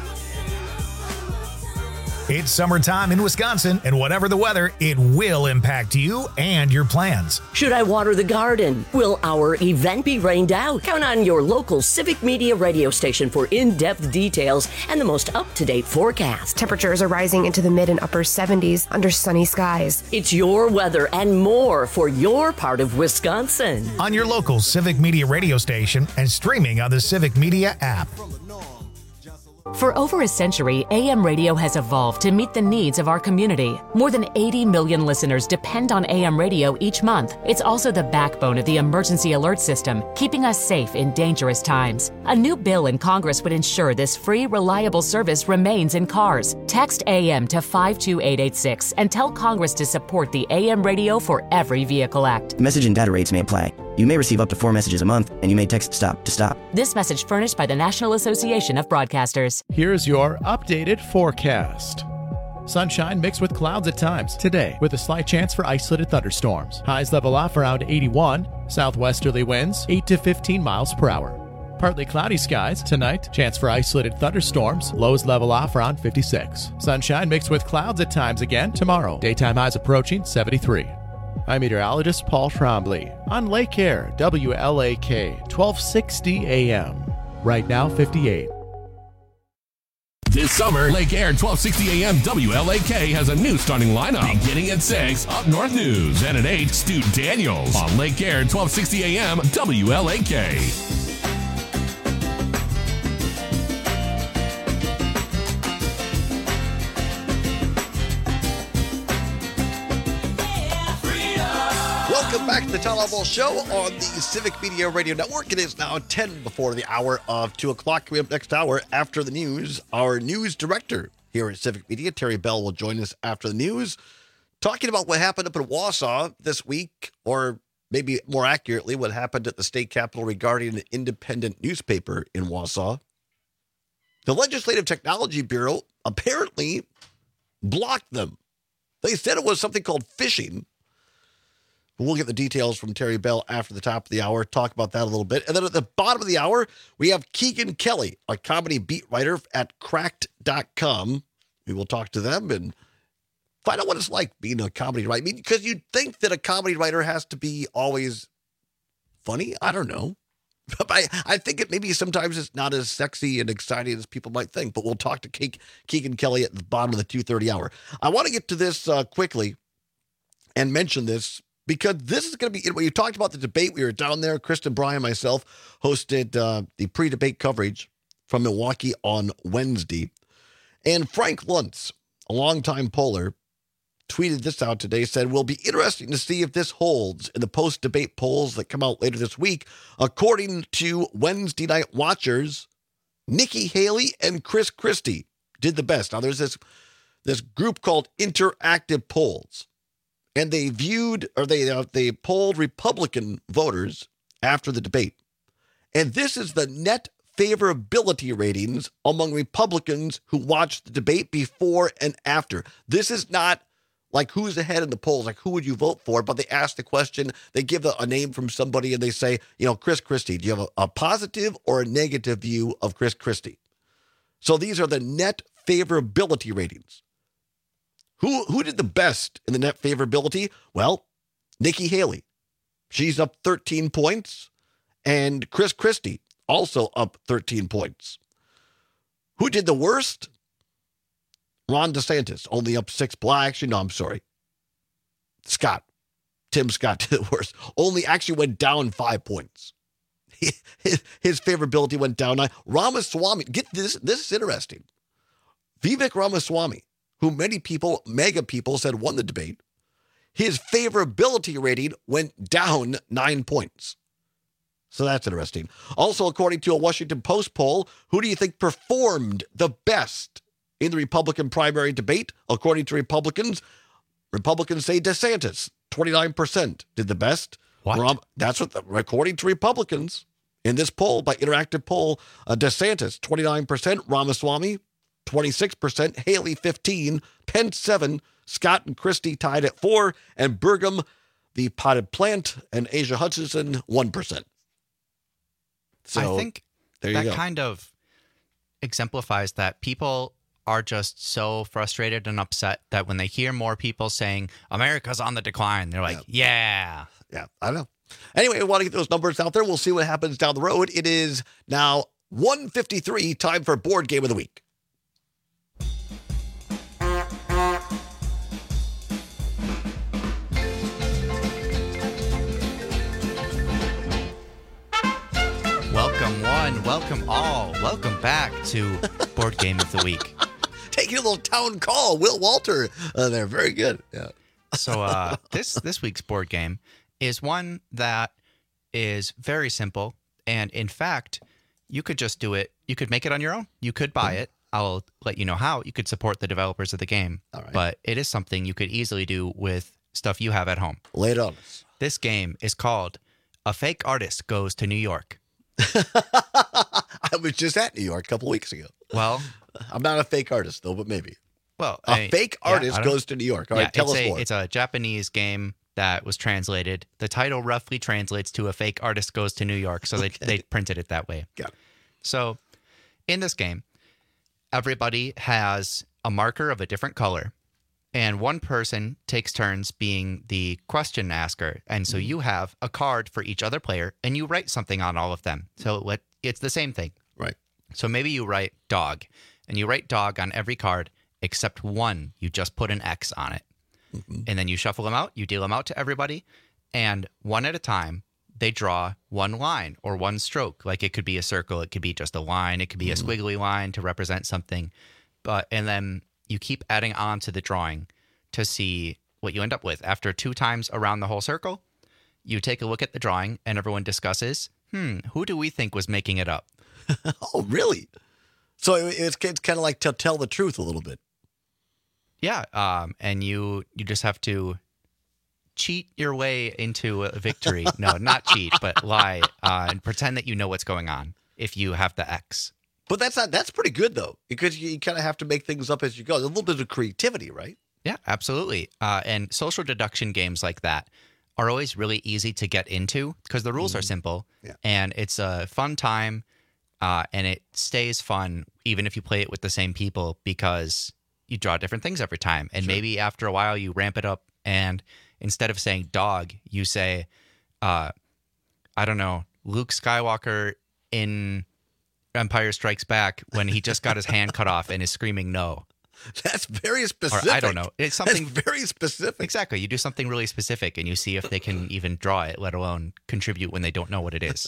It's summertime in Wisconsin, and whatever the weather, it will impact you and your plans. Should I water the garden? Will our event be rained out? Count on your local Civic Media radio station for in-depth details and the most up-to-date forecast. Temperatures are rising into the mid and upper seventies under sunny skies. It's your weather and more for your part of Wisconsin. On your local Civic Media radio station and streaming on the Civic Media app. For over a century, A M radio has evolved to meet the needs of our community. More than eighty million listeners depend on A M radio each month. It's also the backbone of the emergency alert system, keeping us safe in dangerous times. A new bill in Congress would ensure this free, reliable service remains in cars. Text A M to five two eight eight six and tell Congress to support the A M Radio for Every Vehicle Act. Message and data rates may apply. You may receive up to four messages a month, and you may text STOP to stop. This message furnished by the National Association of Broadcasters. Here's your updated forecast. Sunshine mixed with clouds at times today, with a slight chance for isolated thunderstorms. Highs level off around eighty-one. Southwesterly winds eight to fifteen miles per hour. Partly cloudy skies tonight. Chance for isolated thunderstorms. Lows level off around fifty-six. Sunshine mixed with clouds at times again tomorrow. Daytime highs approaching seventy-three. I'm meteorologist Paul Trombley on Lake Air, W L A K, twelve sixty A M. Right now, fifty-eight. This summer, Lake Air twelve sixty A M W L A K has a new starting lineup. Beginning at six, Up North News. And at eight, Stu Daniels on Lake Air twelve sixty A M W L A K. Welcome back to the Tom Oswald Show on the Civic Media Radio Network. It is now ten before the hour of two o'clock. Coming up next hour after the news, our news director here at Civic Media, Terry Bell, will join us after the news, talking about what happened up in Wausau this week, or maybe more accurately, what happened at the state capitol regarding an independent newspaper in Wausau. The Legislative Technology Bureau apparently blocked them. They said it was something called phishing. We'll get the details from Terry Bell after the top of the hour, talk about that a little bit. And then at the bottom of the hour, we have Keegan Kelly, a comedy beat writer at cracked dot com. We will talk to them and find out what it's like being a comedy writer. I mean, because you'd think that a comedy writer has to be always funny. I don't know. I, I think it maybe sometimes it's not as sexy and exciting as people might think, but we'll talk to Ke- Keegan Kelly at the bottom of the two thirty hour. I want to get to this uh, quickly and mention this, because this is going to be, when you talked about the debate, we were down there, Kristen Bryan and myself hosted uh, the pre-debate coverage from Milwaukee on Wednesday. And Frank Luntz, a longtime poller, tweeted this out today, said, "Will be interesting to see if this holds in the post-debate polls that come out later this week. According to Wednesday Night Watchers, Nikki Haley and Chris Christie did the best." Now, there's this, this group called Interactive Polls. And they viewed, or they uh, they polled Republican voters after the debate. And this is the net favorability ratings among Republicans who watched the debate before and after. This is not like who's ahead in the polls, like who would you vote for, but they ask the question, they give a, a name from somebody, and they say, you know, Chris Christie, do you have a, a positive or a negative view of Chris Christie? So these are the net favorability ratings. Who who did the best in the net favorability? Well, Nikki Haley. She's up thirteen points. And Chris Christie, also up thirteen points. Who did the worst? Ron DeSantis, only up six. Well, actually, no, I'm sorry. Scott. Tim Scott did the worst. Only actually went down five points. His, his favorability went down nine. Ramaswamy, get this, this is interesting. Vivek Ramaswamy, who many people, mega people, said won the debate, his favorability rating went down nine points. So that's interesting. Also, according to a Washington Post poll, who do you think performed the best in the Republican primary debate? According to Republicans, Republicans say DeSantis, twenty-nine percent did the best. What? Ram, that's what, the, according to Republicans, in this poll by Interactive Poll, uh, DeSantis, twenty-nine percent, Ramaswamy, twenty-six percent, Haley, fifteen, Pence, seven, Scott and Christie tied at four, and Burgum, the potted plant, and Asia Hutchinson, one percent. So I think there you that go. kind of exemplifies that people are just so frustrated and upset that when they hear more people saying America's on the decline, they're like, yeah. Yeah, I know. Anyway, I want to get those numbers out there. We'll see what happens down the road. It is now one fifty-three, time for Board Game of the Week. Welcome, what? everyone. Welcome all. Welcome back to Board Game of the Week. Taking a little town call. Will Walter uh, there. Very good. Yeah. So uh, this this week's board game is one that is very simple. And in fact, you could just do it. You could make it on your own. You could buy it. I'll let you know how. You could support the developers of the game. All right. But it is something you could easily do with stuff you have at home. Lay it on us. This game is called A Fake Artist Goes to New York. I was just at New York a couple weeks ago. Well, I'm not a fake artist, though, but maybe. Well, a I, fake yeah, artist goes to New York. All yeah, right, tell us a, more. It's a Japanese game that was translated. The title roughly translates to A Fake Artist Goes to New York, so they, Okay. they printed it that way. Got it. So in this game, everybody has a marker of a different color, and one person takes turns being the question asker. And so you have a card for each other player, and you write something on all of them. So what it's the same thing. Right. So maybe you write dog, and you write dog on every card except one. You just put an X on it. Mm-hmm. And then you shuffle them out, you deal them out to everybody, and one at a time, they draw one line or one stroke. Like it could be a circle, it could be just a line, it could be mm-hmm. a squiggly line to represent something. But and then you keep adding on to the drawing to see what you end up with. After two times around the whole circle, you take a look at the drawing and everyone discusses, hmm, who do we think was making it up? Oh, really? So it's, it's kind of like to tell the truth a little bit. Yeah, um, and you you just have to cheat your way into a victory. No, not cheat, but lie uh, and pretend that you know what's going on if you have the X. But that's not that's pretty good, though, because you kind of have to make things up as you go. A little bit of creativity, right? Yeah, absolutely. Uh, and social deduction games like that are always really easy to get into because the rules mm. are simple yeah. and it's a fun time uh, and it stays fun even if you play it with the same people because you draw different things every time. And sure. maybe after a while you ramp it up and instead of saying dog, you say, uh, I don't know, Luke Skywalker in Empire Strikes Back when he just got his hand cut off and is screaming no. That's very specific. Or, I don't know. It's something That's very specific. Exactly. You do something really specific and you see if they can even draw it, let alone contribute when they don't know what it is.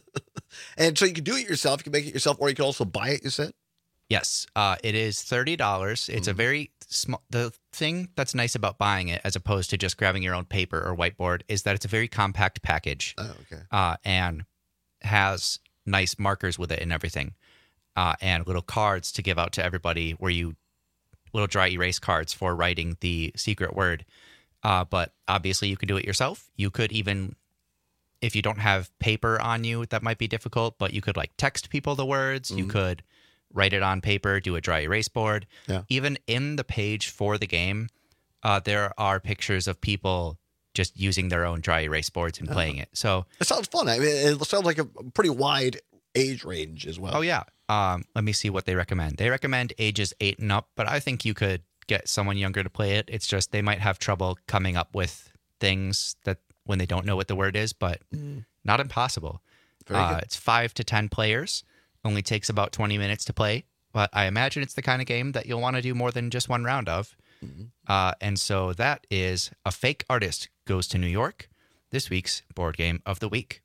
And so you can do it yourself. You can make it yourself, or you can also buy it, you said? Yes. Uh, it is thirty dollars. It's mm. a very small. The thing that's nice about buying it as opposed to just grabbing your own paper or whiteboard is that it's a very compact package. Oh, okay. Uh, and has nice markers with it and everything. Uh, and little cards to give out to everybody where you little dry erase cards for writing the secret word. Uh, but obviously you can do it yourself. You could even, if you don't have paper on you, that might be difficult, but you could like text people the words. Mm-hmm. You could write it on paper, do a dry erase board. Yeah. Even in the page for the game, uh, there are pictures of people just using their own dry erase boards and oh. playing it. So it sounds fun. I mean, it sounds like a pretty wide age range as well. Oh, yeah. Um, let me see what they recommend. They recommend ages eight and up, but I think you could get someone younger to play it. It's just they might have trouble coming up with things that when they don't know what the word is, but mm. not impossible. Uh, it's five to ten players. Only takes about twenty minutes to play, but I imagine it's the kind of game that you'll want to do more than just one round of. Mm-hmm. Uh, and so that is A Fake Artist Goes to New York, this week's board game of the week.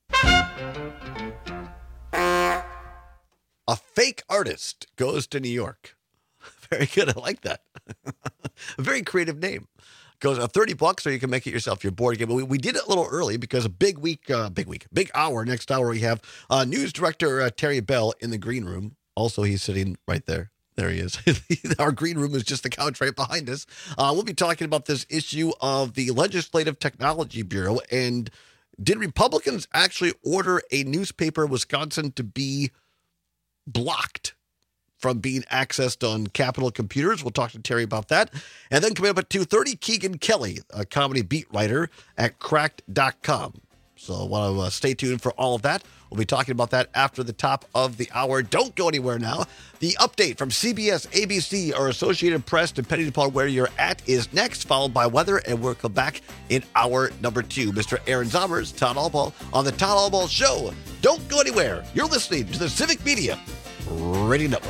A Fake Artist Goes to New York. Very good. I like that. A very creative name. Goes uh, thirty bucks, or you can make it yourself your board game. But we, we did it a little early because a big week, uh, big week, big hour. Next hour, we have uh, news director uh, Terry Bell in the green room. Also, he's sitting right there. There he is. Our green room is just the couch right behind us. Uh, we'll be talking about this issue of the Legislative Technology Bureau. And did Republicans actually order a newspaper in Wisconsin to be blocked from being accessed on Capitol computers? We'll talk to Terry about that. And then coming up at two thirty, Keegan Kelly, a comedy beat writer at cracked dot com. So I want to uh, stay tuned for all of that. We'll be talking about that after the top of the hour. Don't go anywhere now. The update from C B S, A B C, or Associated Press, depending upon where you're at, is next, followed by weather, and we'll come back in hour number two. Mister Aaron Zommers, Todd Allball, on the Todd Allball Show. Don't go anywhere. You're listening to the Civic Media Radio Network.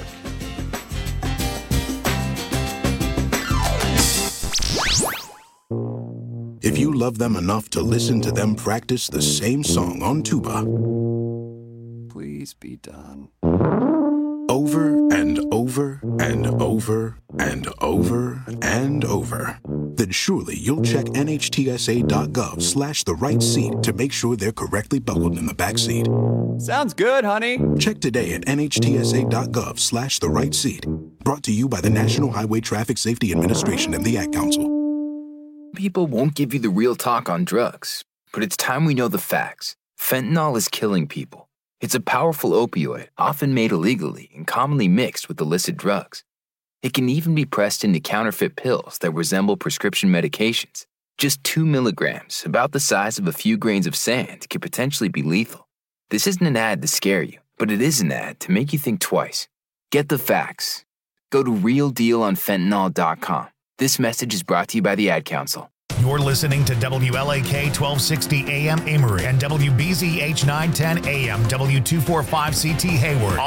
If you love them enough to listen to them practice the same song on tuba, please be done? Over and over and over and over and over. Then surely you'll check nhtsa.gov slash the right seat to make sure they're correctly buckled in the back seat. Sounds good, honey. Check today at nhtsa.gov slash the right seat. Brought to you by the National Highway Traffic Safety Administration and the Ad Council. People won't give you the real talk on drugs, but it's time we know the facts. Fentanyl is killing people. It's a powerful opioid, often made illegally and commonly mixed with illicit drugs. It can even be pressed into counterfeit pills that resemble prescription medications. Just two milligrams, about the size of a few grains of sand, could potentially be lethal. This isn't an ad to scare you, but it is an ad to make you think twice. Get the facts. Go to real deal on fentanyl dot com. This message is brought to you by the Ad Council. You're listening to W L A K twelve sixty A M Emory and W B Z H nine ten A M W two forty-five C T Hayward.